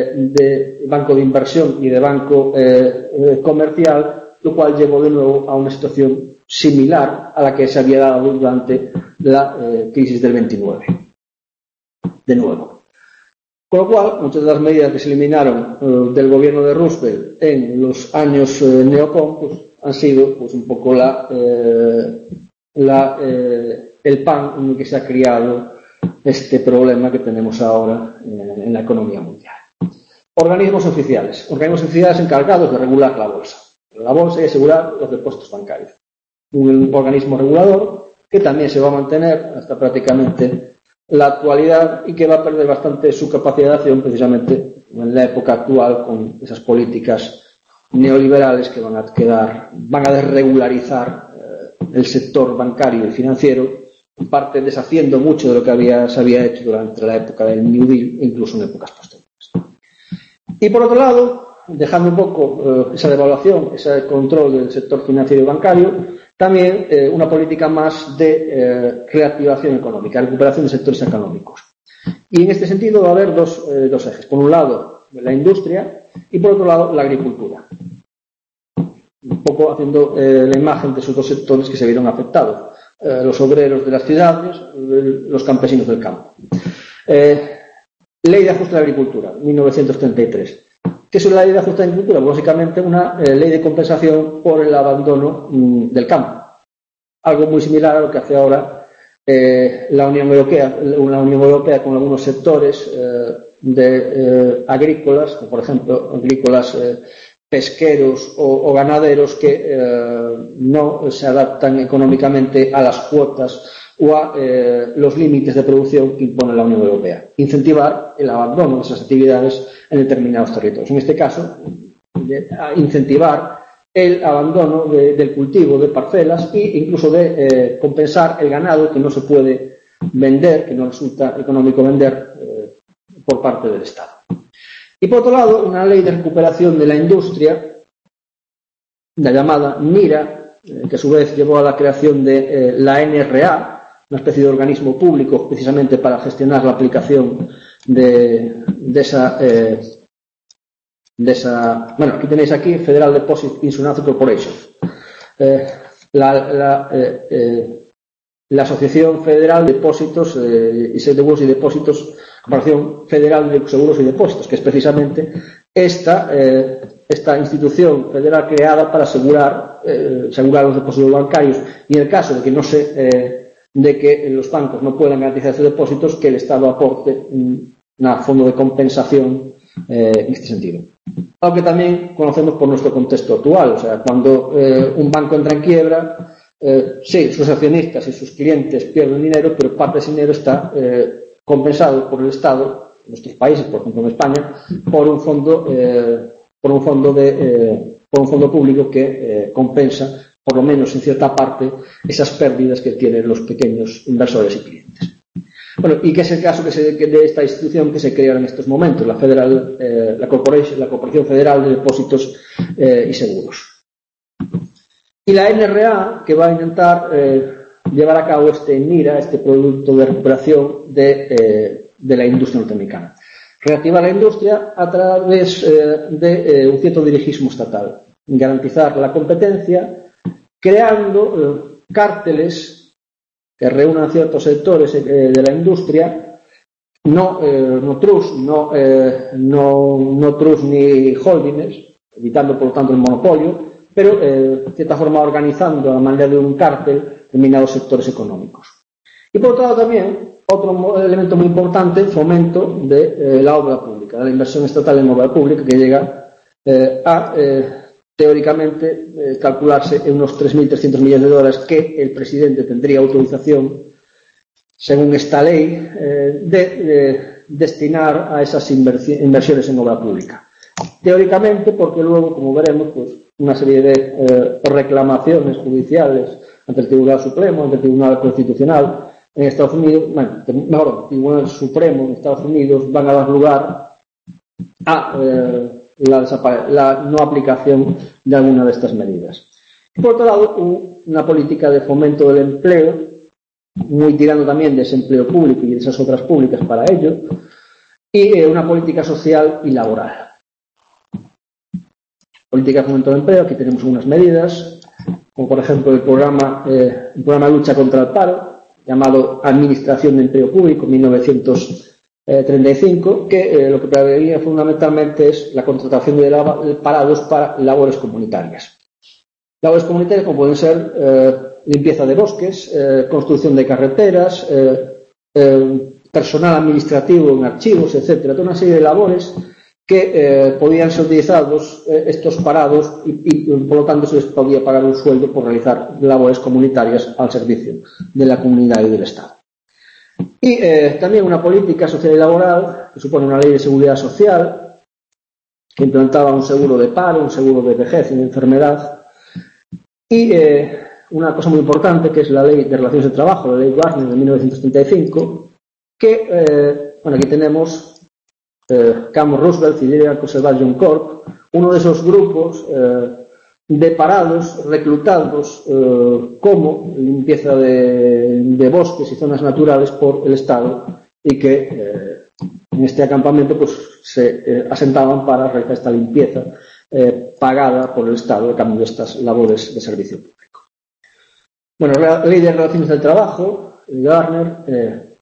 [SPEAKER 1] de banco de inversión y de banco eh, eh, comercial, lo cual llevó de nuevo a una situación similar a la que se había dado durante la eh, crisis del veintinueve. De nuevo. Con lo cual, muchas de las medidas que se eliminaron eh, del gobierno de Roosevelt en los años eh, neocon pues, han sido pues, un poco la, eh, la, eh, el pan en el que se ha criado este problema que tenemos ahora eh, en la economía mundial. Organismos oficiales. Organismos oficiales encargados de regular la bolsa. La bolsa y asegurar los depósitos bancarios. Un organismo regulador que también se va a mantener hasta prácticamente la actualidad y que va a perder bastante su capacidad de acción precisamente en la época actual con esas políticas neoliberales que van a quedar, van a desregularizar eh, el sector bancario y financiero, en parte deshaciendo mucho de lo que había, se había hecho durante la época del New Deal e incluso en épocas posteriores. Y por otro lado, dejando un poco eh, esa devaluación, ese control del sector financiero y bancario, también eh, una política más de eh, reactivación económica, recuperación de sectores económicos. Y en este sentido va a haber dos, eh, dos ejes. Por un lado, la industria y por otro lado, la agricultura. Un poco haciendo eh, la imagen de esos dos sectores que se vieron afectados. Eh, los obreros de las ciudades, los campesinos del campo. Eh, Ley de ajuste de la agricultura, mil novecientos treinta y tres. ¿Qué es la ley de ajuste de la agricultura? Pues básicamente una eh, ley de compensación por el abandono mmm, del campo. Algo muy similar a lo que hace ahora eh, la Unión Europea, la Unión Europea con algunos sectores eh, de, eh, agrícolas, como por ejemplo agrícolas eh, pesqueros o, o ganaderos que eh, no se adaptan económicamente a las cuotas o a eh, los límites de producción que impone la Unión Europea. Incentivar el abandono de esas actividades en determinados territorios. En este caso, de, incentivar el abandono de, del cultivo de parcelas e incluso de eh, compensar el ganado que no se puede vender, que no resulta económico vender eh, por parte del Estado. Y por otro lado, una ley de recuperación de la industria, la llamada MIRA, eh, que a su vez llevó a la creación de eh, la N R A, una especie de organismo público precisamente para gestionar la aplicación de, de esa eh, de esa, bueno, aquí tenéis aquí Federal Deposit Insurance Corporation, eh, la, la, eh, eh, la Asociación Federal de Depósitos eh, y Seguros y Depósitos, Corporación Federal de Seguros y Depósitos, que es precisamente esta, eh, esta institución federal creada para asegurar, eh, asegurar los depósitos bancarios, y en el caso de que no se, eh, de que los bancos no puedan garantizar esos depósitos, que el Estado aporte un fondo de compensación eh, en este sentido. Algo que también conocemos por nuestro contexto actual, o sea, cuando eh, un banco entra en quiebra, eh, sí, sus accionistas y sus clientes pierden dinero, pero parte de ese dinero está eh, compensado por el Estado, en nuestros países, por ejemplo en España, por un fondo, eh, por un fondo de, eh, por un fondo público que eh, compensa, por lo menos en cierta parte, esas pérdidas que tienen los pequeños inversores y clientes. Bueno, y que es el caso que se, que de esta institución que se crea en estos momentos, la Federal, eh, la, Corporation, la Corporación Federal de Depósitos eh, y Seguros. Y la N R A, que va a intentar eh, llevar a cabo este MIRA, este producto de recuperación de, eh, de la industria norteamericana. Reactivar la industria a través eh, de eh, un cierto dirigismo estatal, garantizar la competencia, creando eh, cárteles que reúnan ciertos sectores eh, de la industria, no, eh, no trust, no, eh, no, no trust ni holdings, evitando por lo tanto el monopolio, pero eh, de cierta forma organizando a la manera de un cártel determinados sectores económicos. Y por otro lado también, otro elemento muy importante, el fomento de eh, la obra pública, de la inversión estatal en obra pública, que llega eh, a eh, teóricamente eh, calcularse en unos tres mil trescientos millones de dólares que el presidente tendría autorización, según esta ley, eh, de eh, destinar a esas inversiones en obra pública. Teóricamente, porque luego, como veremos, pues una serie de eh, reclamaciones judiciales ante el Tribunal Supremo, ante el Tribunal Constitucional en Estados Unidos, bueno, mejor, el Tribunal Supremo en Estados Unidos van a dar lugar a eh, La, la no aplicación de alguna de estas medidas. Por otro lado, una política de fomento del empleo, muy tirando también de ese empleo público y de esas otras públicas para ello, y eh, una política social y laboral. Política de fomento del empleo, aquí tenemos algunas medidas, como por ejemplo el programa, eh, el programa de lucha contra el paro, llamado Administración de Empleo Público, mil novecientos treinta y cinco, que eh, lo que preveía fundamentalmente es la contratación de, de parados para labores comunitarias. Labores comunitarias como pueden ser eh, limpieza de bosques, eh, construcción de carreteras, eh, eh, personal administrativo en archivos, etcétera. Toda una serie de labores que eh, podían ser utilizados eh, estos parados y, y por lo tanto se les podía pagar un sueldo por realizar labores comunitarias al servicio de la comunidad y del Estado. Y eh, también una política social y laboral que supone una ley de seguridad social que implantaba un seguro de paro, un seguro de vejez y de enfermedad, y eh, una cosa muy importante que es la ley de relaciones de trabajo, la ley Warner de mil novecientos treinta y cinco, que, eh, bueno, aquí tenemos eh, Cameron Roosevelt y Federal Conservation Corp, uno de esos grupos eh, de parados reclutados eh, como limpieza de, de bosques y zonas naturales por el Estado y que eh, en este acampamento pues se eh, asentaban para realizar esta limpieza eh, pagada por el Estado a cambio de estas labores de servicio público. Bueno, la ley de relaciones del trabajo, el Garner, eh,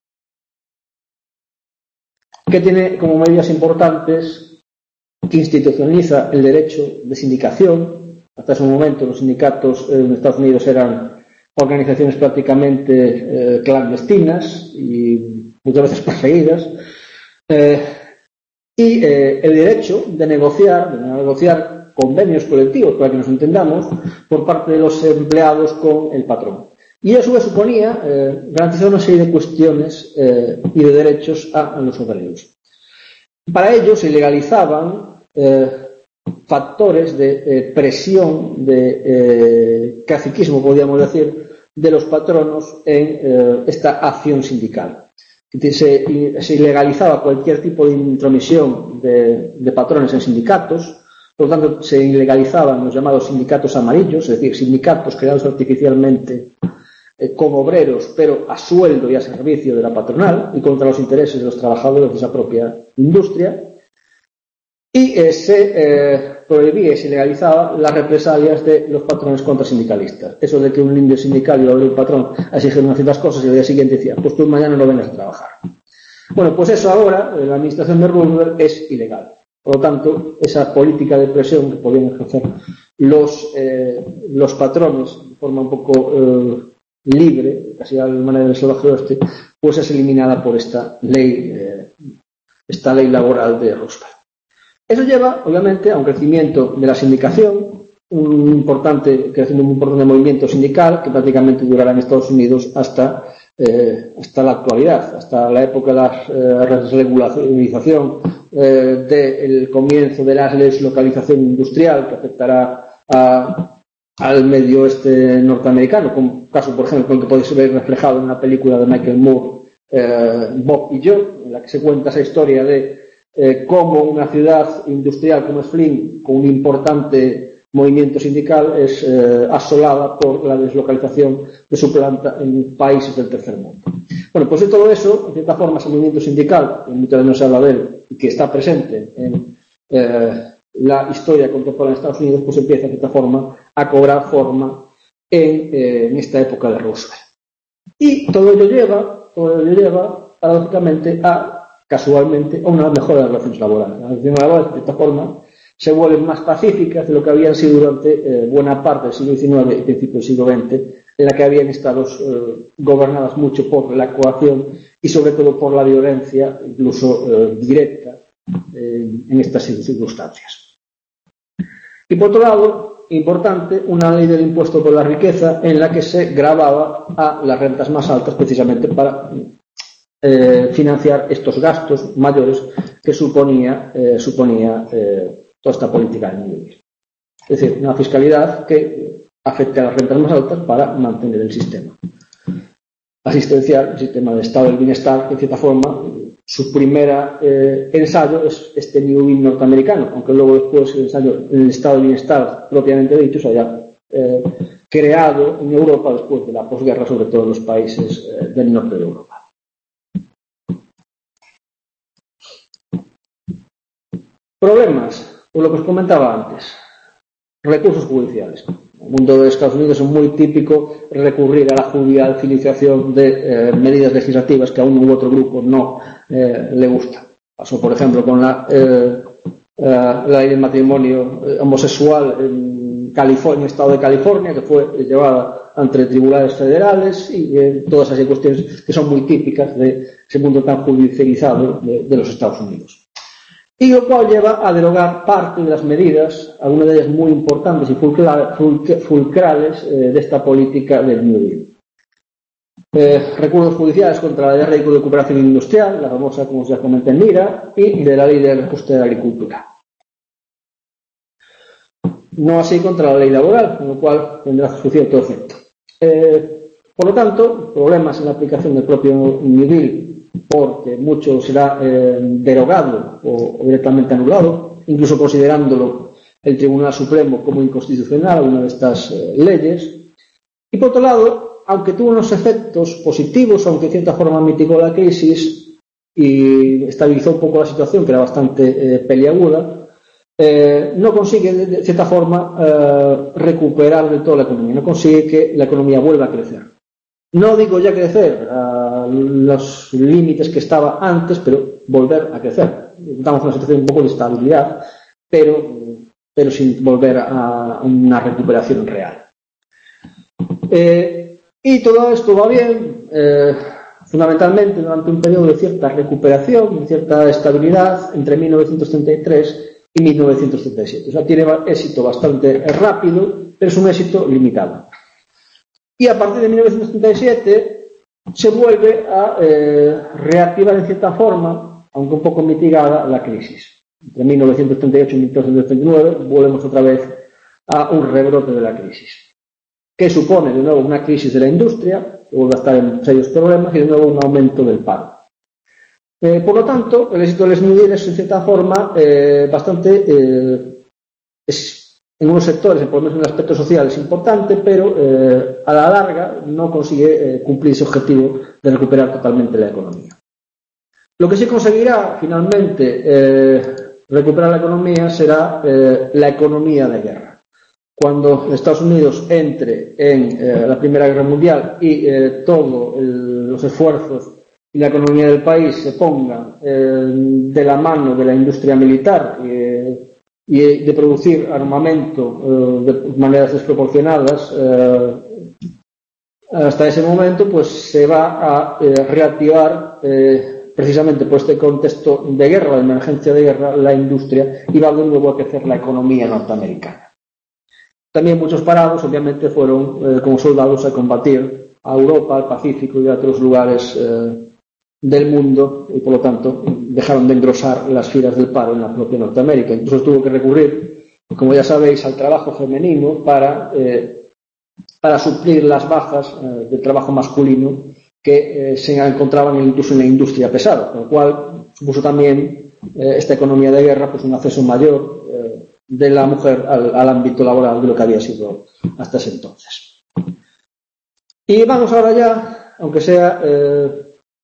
[SPEAKER 1] que tiene como medidas importantes que institucionaliza el derecho de sindicación. Hasta ese momento los sindicatos en Estados Unidos eran organizaciones prácticamente eh, clandestinas y muchas veces perseguidas. Eh, y eh, el derecho de negociar, de negociar convenios colectivos, para que nos entendamos, por parte de los empleados con el patrón. Y a su vez suponía eh, garantizar una serie de cuestiones eh, y de derechos a, a los obreros. Para ello se legalizaban eh, factores de eh, presión, de eh, caciquismo, podríamos decir, de los patronos en eh, esta acción sindical. Se, se ilegalizaba cualquier tipo de intromisión de, de patrones en sindicatos, por lo tanto se ilegalizaban los llamados sindicatos amarillos, es decir, sindicatos creados artificialmente eh, como obreros, pero a sueldo y a servicio de la patronal y contra los intereses de los trabajadores de esa propia industria. Y eh, se eh, prohibía y se legalizaba las represalias de los patrones contra sindicalistas. Eso de que un limpio sindical iba a abrir un patrón a exigir unas ciertas cosas y al día siguiente decía, pues tú mañana no vengas a trabajar. Bueno, pues eso ahora, en la administración de Roosevelt, es ilegal. Por lo tanto, esa política de presión que podían ejercer los, eh, los patrones de forma un poco eh, libre, casi de manera del salvaje oeste, pues es eliminada por esta ley, eh, esta ley laboral de Roosevelt. Eso lleva, obviamente, a un crecimiento de la sindicación, un importante crecimiento, un importante movimiento sindical que prácticamente durará en Estados Unidos hasta, eh, hasta la actualidad, hasta la época de la eh, regularización eh, del comienzo de la deslocalización industrial que afectará a, al medio oeste norteamericano, como caso, por ejemplo, el que podéis ver reflejado en una película de Michael Moore, eh, Bob y yo, en la que se cuenta esa historia de Eh, como una ciudad industrial como es Flint, con un importante movimiento sindical, es eh, asolada por la deslocalización de su planta en países del tercer mundo. Bueno, pues de todo eso, en cierta forma, ese movimiento sindical, que muchas veces no se habla de él, y que está presente en eh, la historia contemporánea de Estados Unidos, pues empieza, en cierta forma, a cobrar forma en, eh, en esta época de Roosevelt. Y todo ello lleva, todo ello lleva, paradójicamente, a casualmente, a una mejora de las relaciones laborales. Las relaciones laborales, de esta forma, se vuelven más pacíficas de lo que habían sido durante eh, buena parte del siglo diecinueve y principio del siglo veinte, en la que habían estado eh, gobernadas mucho por la coacción y sobre todo por la violencia, incluso eh, directa, eh, en estas circunstancias. Y por otro lado, importante, una ley del impuesto por la riqueza en la que se gravaba a las rentas más altas precisamente para Eh, financiar estos gastos mayores que suponía, eh, suponía eh, toda esta política del New Deal. Es decir, una fiscalidad que afecte a las rentas más altas para mantener el sistema asistencial, el sistema de estado del bienestar, que en cierta forma su primera eh, ensayo es este New Deal norteamericano, aunque luego después el ensayo en el estado del bienestar propiamente dicho se haya eh, creado en Europa después de la posguerra, sobre todo en los países eh, del norte de Europa. Problemas, por lo que os comentaba antes, recursos judiciales. En el mundo de Estados Unidos es muy típico recurrir a la judicialización de eh, medidas legislativas que a uno u otro grupo no eh, le gusta. Pasó, por ejemplo, con la, eh, eh, la ley del matrimonio eh, homosexual en California, estado de California, que fue llevada ante tribunales federales y eh, todas esas cuestiones que son muy típicas de ese mundo tan judicializado de, de los Estados Unidos. Y lo cual lleva a derogar parte de las medidas, algunas de ellas muy importantes y fulcrales eh, de esta política del New Deal. Eh, recursos judiciales contra la ley de recuperación industrial, la famosa, como ya comenté, en MIRA, y de la ley del coste de la agricultura. No así contra la ley laboral, con lo cual tendrá su cierto efecto. Eh, por lo tanto, problemas en la aplicación del propio New Deal, porque mucho será eh, derogado o, o directamente anulado, incluso considerándolo el Tribunal Supremo como inconstitucional, alguna de estas eh, leyes. Y por otro lado, aunque tuvo unos efectos positivos, aunque de cierta forma mitigó la crisis y estabilizó un poco la situación, que era bastante eh, peliaguda, eh, no consigue de cierta forma eh, recuperar del todo la economía, no consigue que la economía vuelva a crecer. No digo ya crecer a los límites que estaba antes, pero volver a crecer. Estamos en una situación un poco de estabilidad, pero, pero sin volver a una recuperación real. Eh, y todo esto va bien, eh, fundamentalmente durante un periodo de cierta recuperación, de cierta estabilidad, entre mil novecientos treinta y tres y mil novecientos treinta y siete. O sea, tiene éxito bastante rápido, pero es un éxito limitado. Y a partir de mil novecientos treinta y siete se vuelve a eh, reactivar en cierta forma, aunque un poco mitigada, la crisis. Entre mil novecientos treinta y ocho y mil novecientos treinta y nueve volvemos otra vez a un rebrote de la crisis, que supone de nuevo una crisis de la industria, que vuelve a estar en serios problemas, y de nuevo un aumento del paro. Eh, por lo tanto, el éxito del New Deal es en cierta forma eh, bastante eh, es en unos sectores, por lo menos en el aspecto social, es importante, pero eh, a la larga no consigue eh, cumplir ese objetivo de recuperar totalmente la economía. Lo que sí conseguirá finalmente eh, recuperar la economía será eh, la economía de guerra. Cuando Estados Unidos entre en eh, la Primera Guerra Mundial y eh, todos los esfuerzos y la economía del país se pongan eh, de la mano de la industria militar eh, y de producir armamento eh, de maneras desproporcionadas, eh, hasta ese momento pues se va a eh, reactivar eh, precisamente por este contexto de guerra, de emergencia de guerra, la industria, y va de nuevo a crecer la economía norteamericana. También muchos parados obviamente fueron eh, como soldados a combatir a Europa, al Pacífico y a otros lugares eh, del mundo, y por lo tanto dejaron de engrosar las filas del paro en la propia Norteamérica. Incluso tuvo que recurrir, como ya sabéis, al trabajo femenino para, eh, para suplir las bajas eh, del trabajo masculino que eh, se encontraban incluso en la industria pesada, con lo cual supuso también eh, esta economía de guerra pues un acceso mayor eh, de la mujer al, al ámbito laboral de lo que había sido hasta ese entonces. Y vamos ahora ya, aunque sea eh,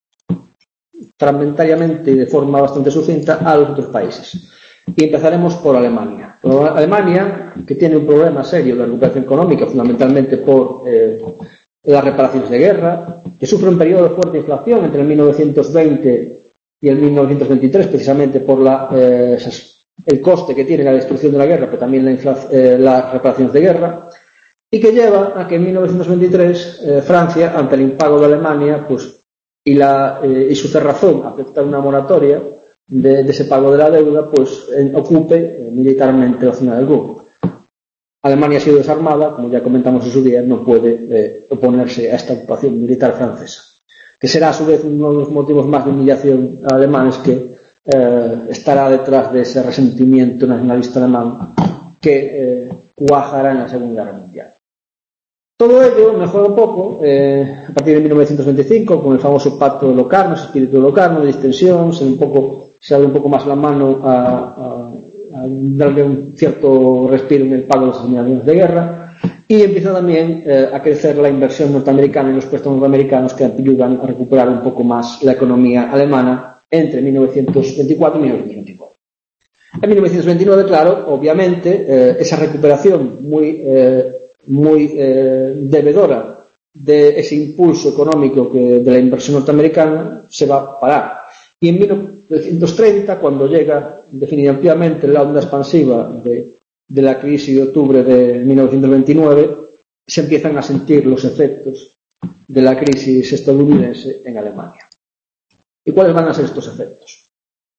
[SPEAKER 1] fragmentariamente y de forma bastante sucinta, a los otros países. Y empezaremos por Alemania. Por Alemania, que tiene un problema serio de recuperación económica, fundamentalmente por eh, las reparaciones de guerra, que sufre un periodo de fuerte inflación entre el mil novecientos veinte y el mil novecientos veintitrés, precisamente por la, eh, el coste que tiene la destrucción de la guerra, pero también la infla, eh, las reparaciones de guerra, y que lleva a que en mil novecientos veintitrés eh, Francia, ante el impago de Alemania, pues y, la, eh, y su cerrazón a aceptar una moratoria de, de ese pago de la deuda, pues eh, ocupe eh, militarmente la zona del Ruhr. Alemania ha sido desarmada, como ya comentamos en su día, no puede eh, oponerse a esta ocupación militar francesa, que será a su vez uno de los motivos más de humillación alemanes que eh, estará detrás de ese resentimiento nacionalista alemán que eh, cuajará en la Segunda Guerra Mundial. Todo ello mejora un poco eh, a partir de mil novecientos veinticinco con el famoso pacto de Locarno, ese espíritu de Locarno, de distensión, se, un poco, se abre un poco más la mano a, a, a darle un cierto respiro en el pago de las asignaciones de guerra, y empieza también eh, a crecer la inversión norteamericana y los préstamos norteamericanos que ayudan a recuperar un poco más la economía alemana entre mil novecientos veinticuatro y mil novecientos veinticuatro. En mil novecientos veintinueve, claro, obviamente, eh, esa recuperación muy eh, muy eh, devedora de ese impulso económico que de la inversión norteamericana se va a parar. Y en mil novecientos treinta, cuando llega definitivamente la onda expansiva de, de la crisis de octubre de mil novecientos veintinueve, se empiezan a sentir los efectos de la crisis estadounidense en Alemania. ¿Y cuáles van a ser estos efectos?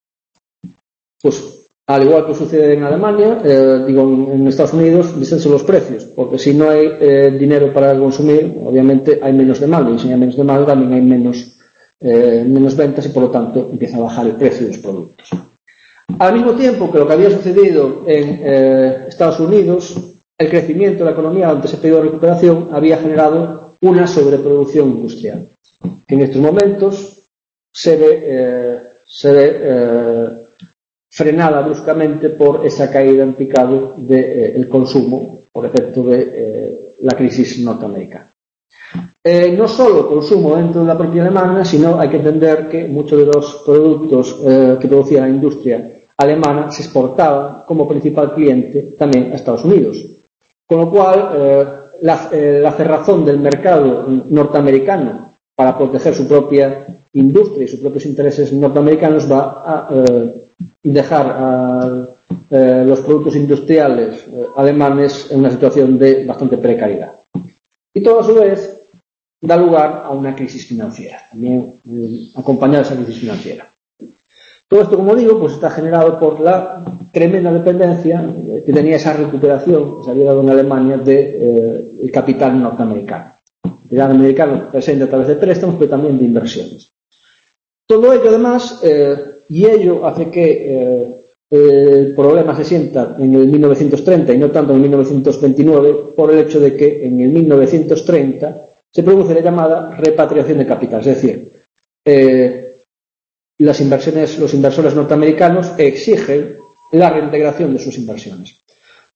[SPEAKER 1] Pues al igual que sucede en Alemania, eh, digo en Estados Unidos, descenso los precios, porque si no hay eh, dinero para consumir, obviamente hay menos demanda, y si hay menos demanda también hay menos, eh, menos ventas y por lo tanto empieza a bajar el precio de los productos. Al mismo tiempo que lo que había sucedido en eh, Estados Unidos, el crecimiento de la economía ante ese periodo de recuperación había generado una sobreproducción industrial, que en estos momentos se ve, eh, se ve eh, frenada bruscamente por esa caída en picado del eh, consumo por efecto de eh, la crisis norteamericana. Eh, no solo consumo dentro de la propia Alemania, sino hay que entender que muchos de los productos eh, que producía la industria alemana se exportaban como principal cliente también a Estados Unidos. Con lo cual, eh, la, eh, la cerrazón del mercado norteamericano para proteger su propia industria y sus propios intereses norteamericanos va a eh, dejar a eh, los productos industriales eh, alemanes en una situación de bastante precariedad. Y todo a su vez da lugar a una crisis financiera, también eh, acompañada de esa crisis financiera. Todo esto, como digo, pues está generado por la tremenda dependencia eh, que tenía esa recuperación que se había dado en Alemania del de, eh, capital norteamericano. El capital americano presente a través de préstamos, pero también de inversiones. Todo ello, además, eh, y ello hace que eh, el problema se sienta en el mil novecientos treinta y no tanto en el mil novecientos veintinueve, por el hecho de que en el mil novecientos treinta se produce la llamada repatriación de capital, es decir, eh, las inversiones, los inversores norteamericanos exigen la reintegración de sus inversiones.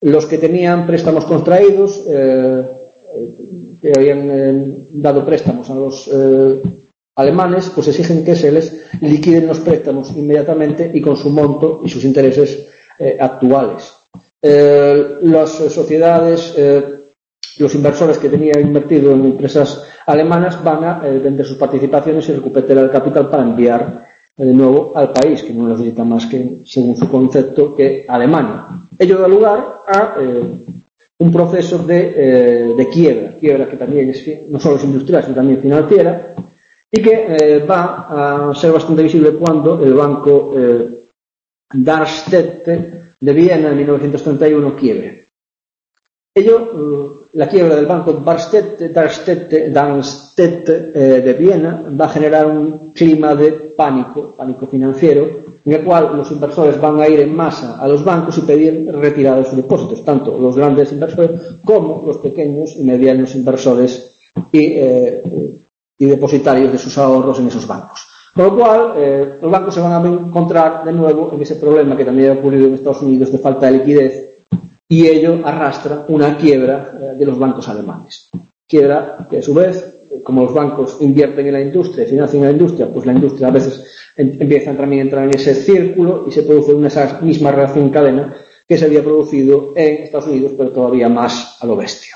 [SPEAKER 1] Los que tenían préstamos contraídos, eh, que habían eh, dado préstamos a los eh, alemanes, pues exigen que se les liquiden los préstamos inmediatamente y con su monto y sus intereses eh, actuales. Eh, las sociedades, eh, los inversores que tenían invertido en empresas alemanas van a eh, vender sus participaciones y recuperar el capital para enviar eh, de nuevo al país, que no necesita más que, según su concepto, que Alemania. Ello da lugar a eh, un proceso de, eh, de quiebra, quiebra que también es, no solo es industrial, sino también financiera, y que eh, va a ser bastante visible cuando el banco eh, Darmstädte de Viena en mil novecientos treinta y uno quiebre. Ello, eh, la quiebra del banco Darmstädte, Darmstädte, Darmstädte eh, de Viena va a generar un clima de pánico, pánico financiero, en el cual los inversores van a ir en masa a los bancos y pedir retirada de sus depósitos, tanto los grandes inversores como los pequeños y medianos inversores y, eh, y depositarios de sus ahorros en esos bancos. Con lo cual, eh, los bancos se van a encontrar de nuevo en ese problema que también ha ocurrido en Estados Unidos de falta de liquidez, y ello arrastra una quiebra eh, de los bancos alemanes. Quiebra que, a su vez, como los bancos invierten en la industria, financian la industria, pues la industria a veces empieza también a entrar en ese círculo y se produce una esa misma reacción en cadena que se había producido en Estados Unidos, pero todavía más a lo bestia.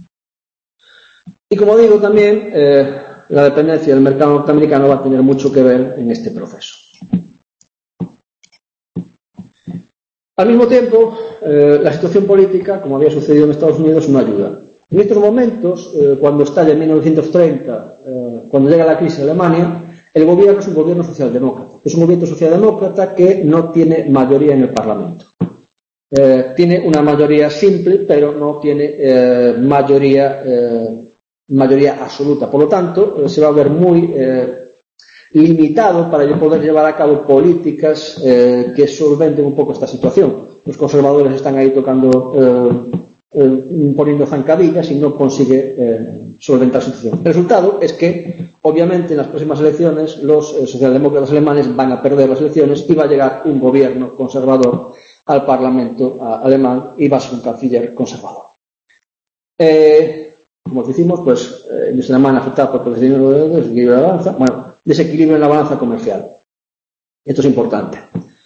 [SPEAKER 1] Y como digo, también eh, la dependencia del mercado norteamericano va a tener mucho que ver en este proceso. Al mismo tiempo, eh, la situación política, como había sucedido en Estados Unidos, no ayuda. En estos momentos, eh, cuando estalla en mil novecientos treinta, eh, cuando llega la crisis de Alemania, el gobierno es un gobierno socialdemócrata. Es un gobierno socialdemócrata que no tiene mayoría en el Parlamento. Eh, tiene una mayoría simple, pero no tiene eh, mayoría, eh, mayoría absoluta. Por lo tanto, eh, se va a ver muy eh, limitado para poder llevar a cabo políticas eh, que solventen un poco esta situación. Los conservadores están ahí tocando, eh, eh, poniendo zancadillas y no consigue eh, solventar la situación. El resultado es que, obviamente, en las próximas elecciones los eh, socialdemócratas alemanes van a perder las elecciones y va a llegar un gobierno conservador al Parlamento a, alemán y va a ser un canciller conservador. Eh, como decimos, pues, eh, la industria alemana afectada por el desequilibrio de la balanza, bueno, desequilibrio en la balanza comercial. Esto es importante.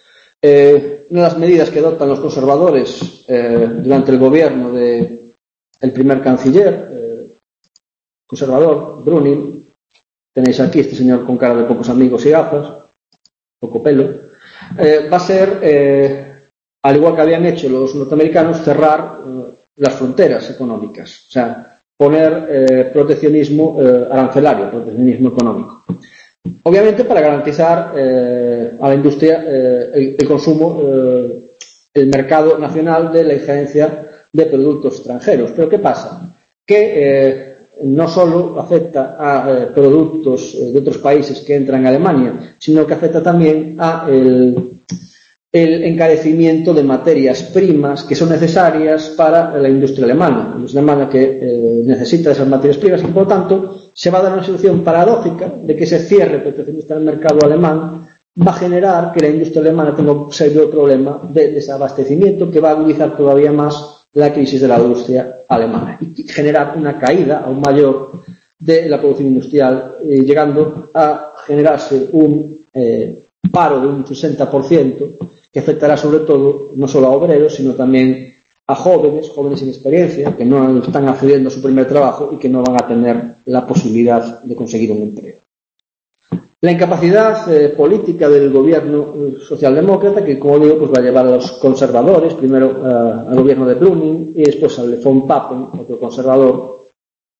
[SPEAKER 1] Eh, una de las medidas que adoptan los conservadores eh, durante el gobierno de el primer canciller eh, conservador, Brüning, tenéis aquí este señor con cara de pocos amigos y gafas, poco pelo, eh, va a ser, eh, al igual que habían hecho los norteamericanos, cerrar eh, las fronteras económicas, o sea, poner eh, proteccionismo eh, arancelario, proteccionismo económico. Obviamente para garantizar eh, a la industria eh, el, el consumo, eh, el mercado nacional de la injerencia de productos extranjeros. Pero ¿qué pasa? Que eh, no solo afecta a eh, productos eh, de otros países que entran a Alemania, sino que afecta también a el, el encarecimiento de materias primas que son necesarias para la industria alemana. La industria alemana que eh, necesita esas materias primas y, por lo tanto, se va a dar una situación paradójica de que ese cierre proteccionista del mercado alemán va a generar que la industria alemana tenga un serio problema de desabastecimiento que va a agudizar todavía más la crisis de la industria alemana y generar una caída aún mayor de la producción industrial, eh, llegando a generarse un eh, paro de un sesenta por ciento que afectará sobre todo no solo a obreros, sino también a jóvenes, jóvenes sin experiencia, que no están accediendo a su primer trabajo y que no van a tener la posibilidad de conseguir un empleo. La incapacidad eh, política del gobierno eh, socialdemócrata, que como digo, pues va a llevar a los conservadores, primero eh, al gobierno de Brüning y después al de von Papen, otro conservador,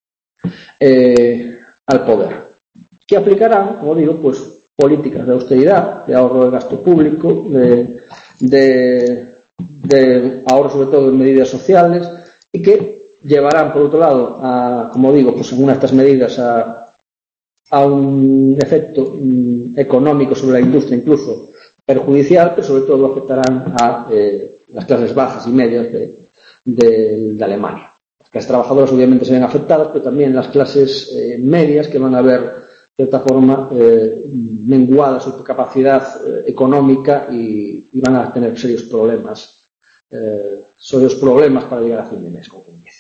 [SPEAKER 1] eh, al poder. Que aplicarán, como digo, pues políticas de austeridad, de ahorro del gasto público, de, de de ahorro sobre todo en medidas sociales y que llevarán por otro lado a, como digo, pues algunas de estas medidas a, a un efecto um, económico sobre la industria incluso perjudicial, pero sobre todo afectarán a eh, las clases bajas y medias de, de, de Alemania. Las clases trabajadoras obviamente se ven afectadas, pero también las clases eh, medias que van a ver de cierta forma eh, menguada su capacidad eh, económica y, y van a tener serios problemas eh, sobre os problemas para llegar a fin de mes, como quien dice.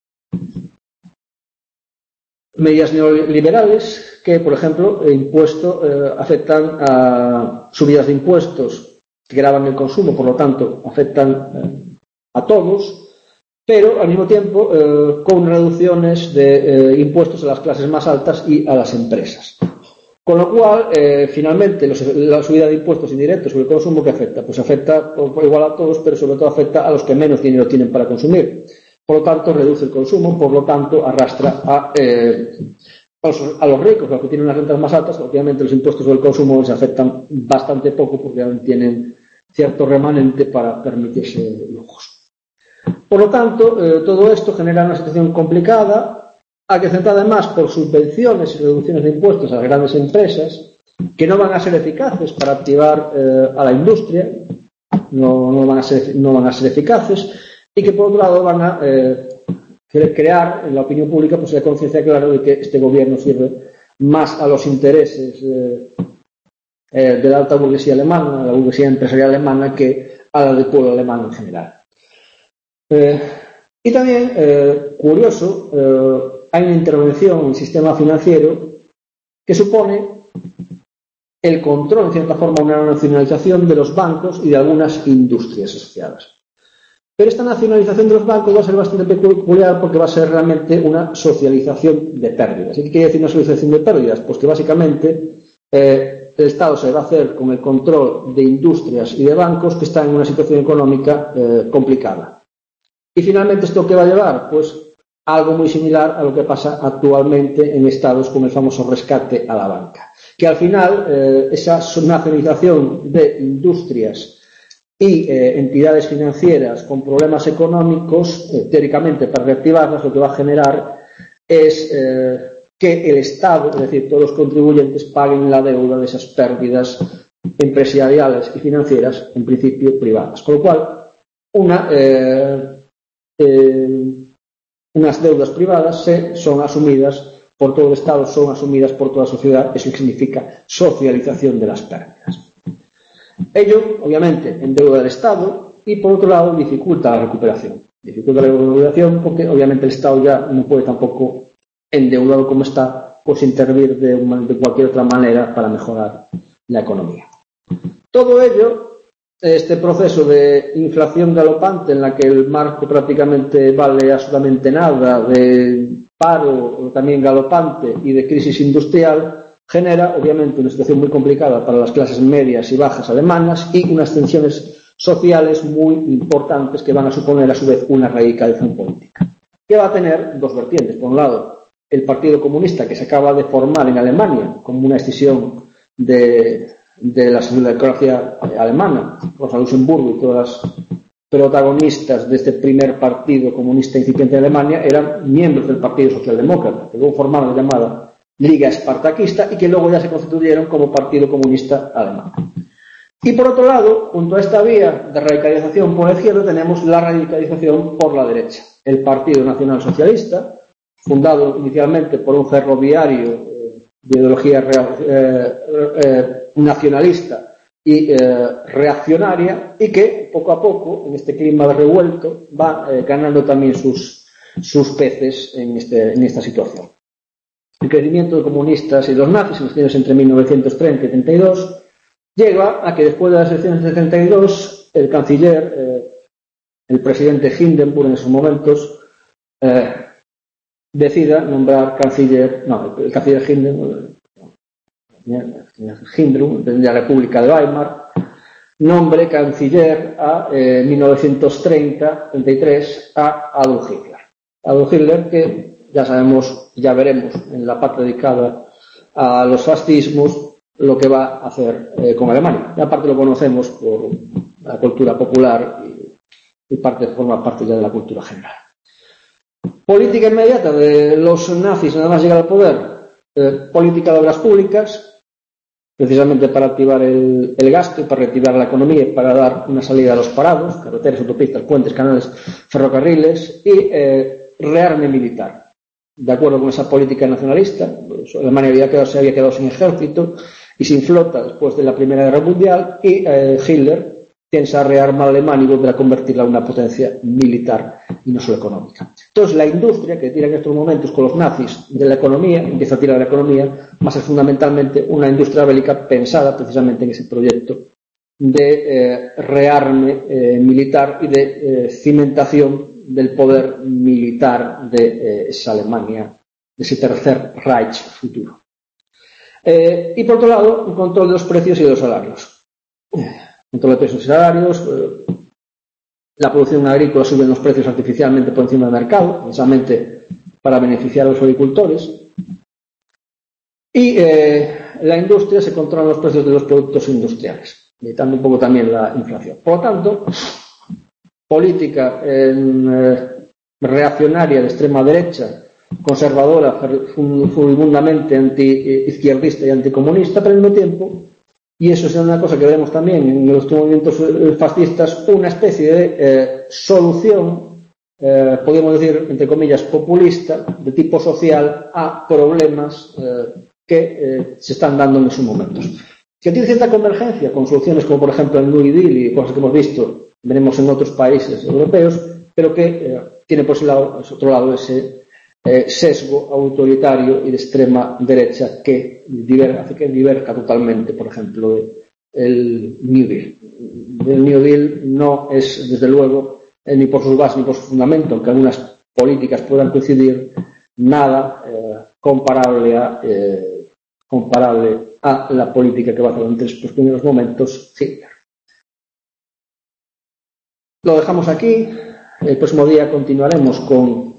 [SPEAKER 1] Medidas neoliberales que, por ejemplo, el impuesto eh, afectan a subidas de impuestos que gravan el consumo, por lo tanto, afectan eh, a todos, pero al mismo tiempo eh, con reducciones de eh, impuestos a las clases más altas y a las empresas. Con lo cual, eh, finalmente, los, la subida de impuestos indirectos sobre el consumo, ¿qué afecta? Pues afecta por, por igual a todos, pero sobre todo afecta a los que menos dinero tienen para consumir. Por lo tanto, reduce el consumo, por lo tanto, arrastra a, eh, a, los, a los ricos, a los que tienen unas rentas más altas. Obviamente, los impuestos sobre el consumo les afectan bastante poco porque aún tienen cierto remanente para permitirse lujos. Por lo tanto, eh, todo esto genera una situación complicada, acrecentada además por subvenciones y reducciones de impuestos a las grandes empresas, que no van a ser eficaces para activar eh, a la industria, no, no, van a ser, no van a ser eficaces, y que por otro lado van a eh, crear en la opinión pública pues la conciencia clara de que este gobierno sirve más a los intereses eh, eh, de la alta burguesía alemana, a la burguesía empresarial alemana, que a la del pueblo alemán en general. Eh, y también, eh, curioso, eh, hay una intervención en el sistema financiero que supone el control, en cierta forma, una nacionalización de los bancos y de algunas industrias asociadas. Pero esta nacionalización de los bancos va a ser bastante peculiar porque va a ser realmente una socialización de pérdidas. ¿Y qué quiere decir una socialización de pérdidas? Pues que básicamente eh, el Estado se va a hacer con el control de industrias y de bancos que están en una situación económica eh, complicada. Y finalmente, ¿esto qué va a llevar? Pues algo muy similar a lo que pasa actualmente en estados con el famoso rescate a la banca. Que al final eh, esa nacionalización de industrias y eh, entidades financieras con problemas económicos, eh, teóricamente para reactivarlas, lo que va a generar es eh, que el Estado, es decir, todos los contribuyentes, paguen la deuda de esas pérdidas empresariales y financieras, en principio privadas. Con lo cual, una, eh, eh, unas deudas privadas se, son asumidas por todo el Estado, son asumidas por toda la sociedad. Eso significa socialización de las pérdidas. Ello, obviamente, endeuda al Estado y, por otro lado, dificulta la recuperación. Dificulta la recuperación porque, obviamente, el Estado ya no puede tampoco, endeudado como está, pues intervenir de, de cualquier otra manera para mejorar la economía. Todo ello, este proceso de inflación galopante en la que el marco prácticamente vale absolutamente nada, de paro también galopante y de crisis industrial, genera, obviamente, una situación muy complicada para las clases medias y bajas alemanas y unas tensiones sociales muy importantes que van a suponer, a su vez, una radicalización política, que va a tener dos vertientes. Por un lado, el Partido Comunista, que se acaba de formar en Alemania como una escisión de, de la socialdemocracia alemana, Rosa Luxemburgo y todas las protagonistas de este primer partido comunista incipiente de Alemania eran miembros del Partido Socialdemócrata, que luego formaron la llamada Liga Espartaquista y que luego ya se constituyeron como Partido Comunista Alemán. Y por otro lado, junto a esta vía de radicalización por la izquierda, tenemos la radicalización por la derecha. El Partido Nacional Socialista, fundado inicialmente por un ferroviario eh, de ideología eh, eh, nacionalista y eh, reaccionaria, y que poco a poco, en este clima de revuelto, va eh, ganando también sus, sus peces en, este, en esta situación. El crecimiento de comunistas y los nazis en los años entre mil novecientos treinta y treinta y dos lleva a que después de las elecciones de treinta y dos el canciller, eh, el presidente Hindenburg en esos momentos, eh, decida nombrar canciller, no, el canciller Hindenburg, Hindenburg de la República de Weimar, nombre canciller a eh, mil novecientos treinta treinta y tres a Adolf Hitler. Adolf Hitler, que ya sabemos, ya veremos en la parte dedicada a los fascismos lo que va a hacer eh, con Alemania. Y aparte lo conocemos por la cultura popular y, y parte forma parte ya de la cultura general. Política inmediata de los nazis nada más llegar al poder. Eh, política de obras públicas, precisamente para activar el, el gasto y para reactivar la economía y para dar una salida a los parados, carreteras, autopistas, puentes, canales, ferrocarriles y eh, rearme militar. De acuerdo con esa política nacionalista, pues Alemania había quedado, se había quedado sin ejército y sin flota después de la Primera Guerra Mundial y eh, Hitler piensa rearmar a Alemania y volver a convertirla en una potencia militar y no solo económica. Entonces, la industria que tira en estos momentos con los nazis de la economía, empieza a tirar de la economía, más es fundamentalmente una industria bélica pensada precisamente en ese proyecto de eh, rearme eh, militar y de eh, cimentación del poder militar de eh, esa Alemania, de ese tercer Reich futuro. Eh, y por otro lado, un control de los precios y de los salarios. Control de precios y salarios, eh, la producción agrícola sube los precios artificialmente por encima del mercado, precisamente para beneficiar a los agricultores. Y eh, la industria se controla los precios de los productos industriales, evitando un poco también la inflación. Por lo tanto, política en, eh, reaccionaria de extrema derecha, conservadora, furibundamente anti-izquierdista y anticomunista, pero al mismo tiempo, y eso es una cosa que vemos también en los movimientos fascistas, una especie de eh, solución, eh, podríamos decir, entre comillas, populista, de tipo social, a problemas eh, que eh, se están dando en esos momentos. Que tiene cierta convergencia con soluciones como, por ejemplo, el New Deal y cosas que hemos visto, veremos en otros países europeos, pero que eh, tiene por ese lado, por otro lado, ese Eh, sesgo autoritario y de extrema derecha que diverge, hace que diverja totalmente, por ejemplo, el New Deal. El New Deal no es, desde luego, eh, ni por sus bases ni por su fundamento, aunque algunas políticas puedan coincidir, nada eh, comparable a eh, comparable a la política que va a hacer en los primeros momentos Hitler. Lo dejamos aquí. El próximo día continuaremos con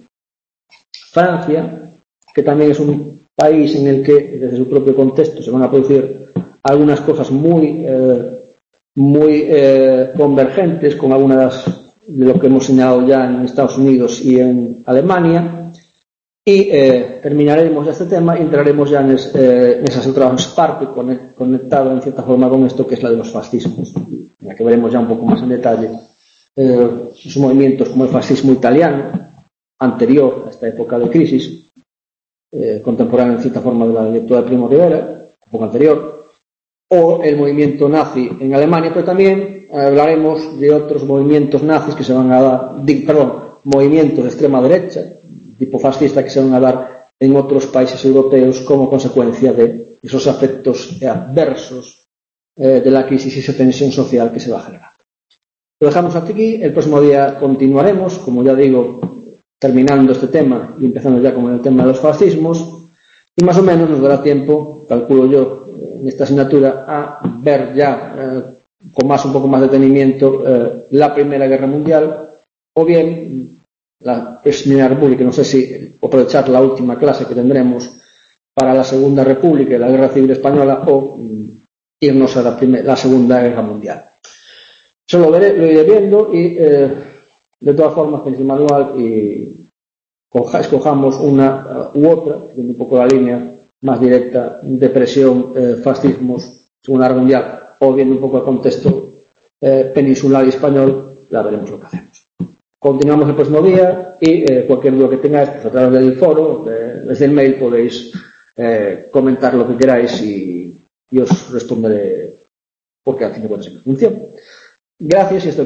[SPEAKER 1] Francia, que también es un país en el que, desde su propio contexto, se van a producir algunas cosas muy, eh, muy eh, convergentes con algunas de lo que hemos señalado ya en Estados Unidos y en Alemania. Y eh, terminaremos este tema y entraremos ya en, es, eh, en esas otras partes conectado en cierta forma con esto, que es la de los fascismos, en la que veremos ya un poco más en detalle eh, esos movimientos como el fascismo italiano, anterior a esta época de crisis, eh, contemporánea en cierta forma de la lectura de Primo Rivera, un poco anterior, o el movimiento nazi en Alemania, pero también hablaremos de otros movimientos nazis que se van a dar, de, perdón, movimientos de extrema derecha, tipo fascista, que se van a dar en otros países europeos como consecuencia de esos efectos adversos eh, de la crisis y esa tensión social que se va a generar. Lo dejamos hasta aquí. El próximo día continuaremos, como ya digo, terminando este tema y empezando ya con el tema de los fascismos, y más o menos nos dará tiempo, calculo yo, en esta asignatura, a ver ya eh, con más un poco más detenimiento eh, la Primera Guerra Mundial, o bien la Primera República. No sé si aprovechar la última clase que tendremos para la Segunda República y la Guerra Civil Española, o mm, irnos a la, primera, la Segunda Guerra Mundial. Eso lo, veré, lo iré viendo y eh, de todas formas, tenéis el manual y escojamos una uh, u otra, siguiendo un poco la línea más directa, depresión, eh, fascismos, Segunda Guerra Mundial, o viendo un poco el contexto eh, peninsular y español, ya veremos lo que hacemos. Continuamos el próximo día y eh, cualquier duda que tengáis, pues a través del foro, de, desde el mail, podéis eh, comentar lo que queráis y, y os responderé porque al fin de cuentas es mi función. Gracias y esto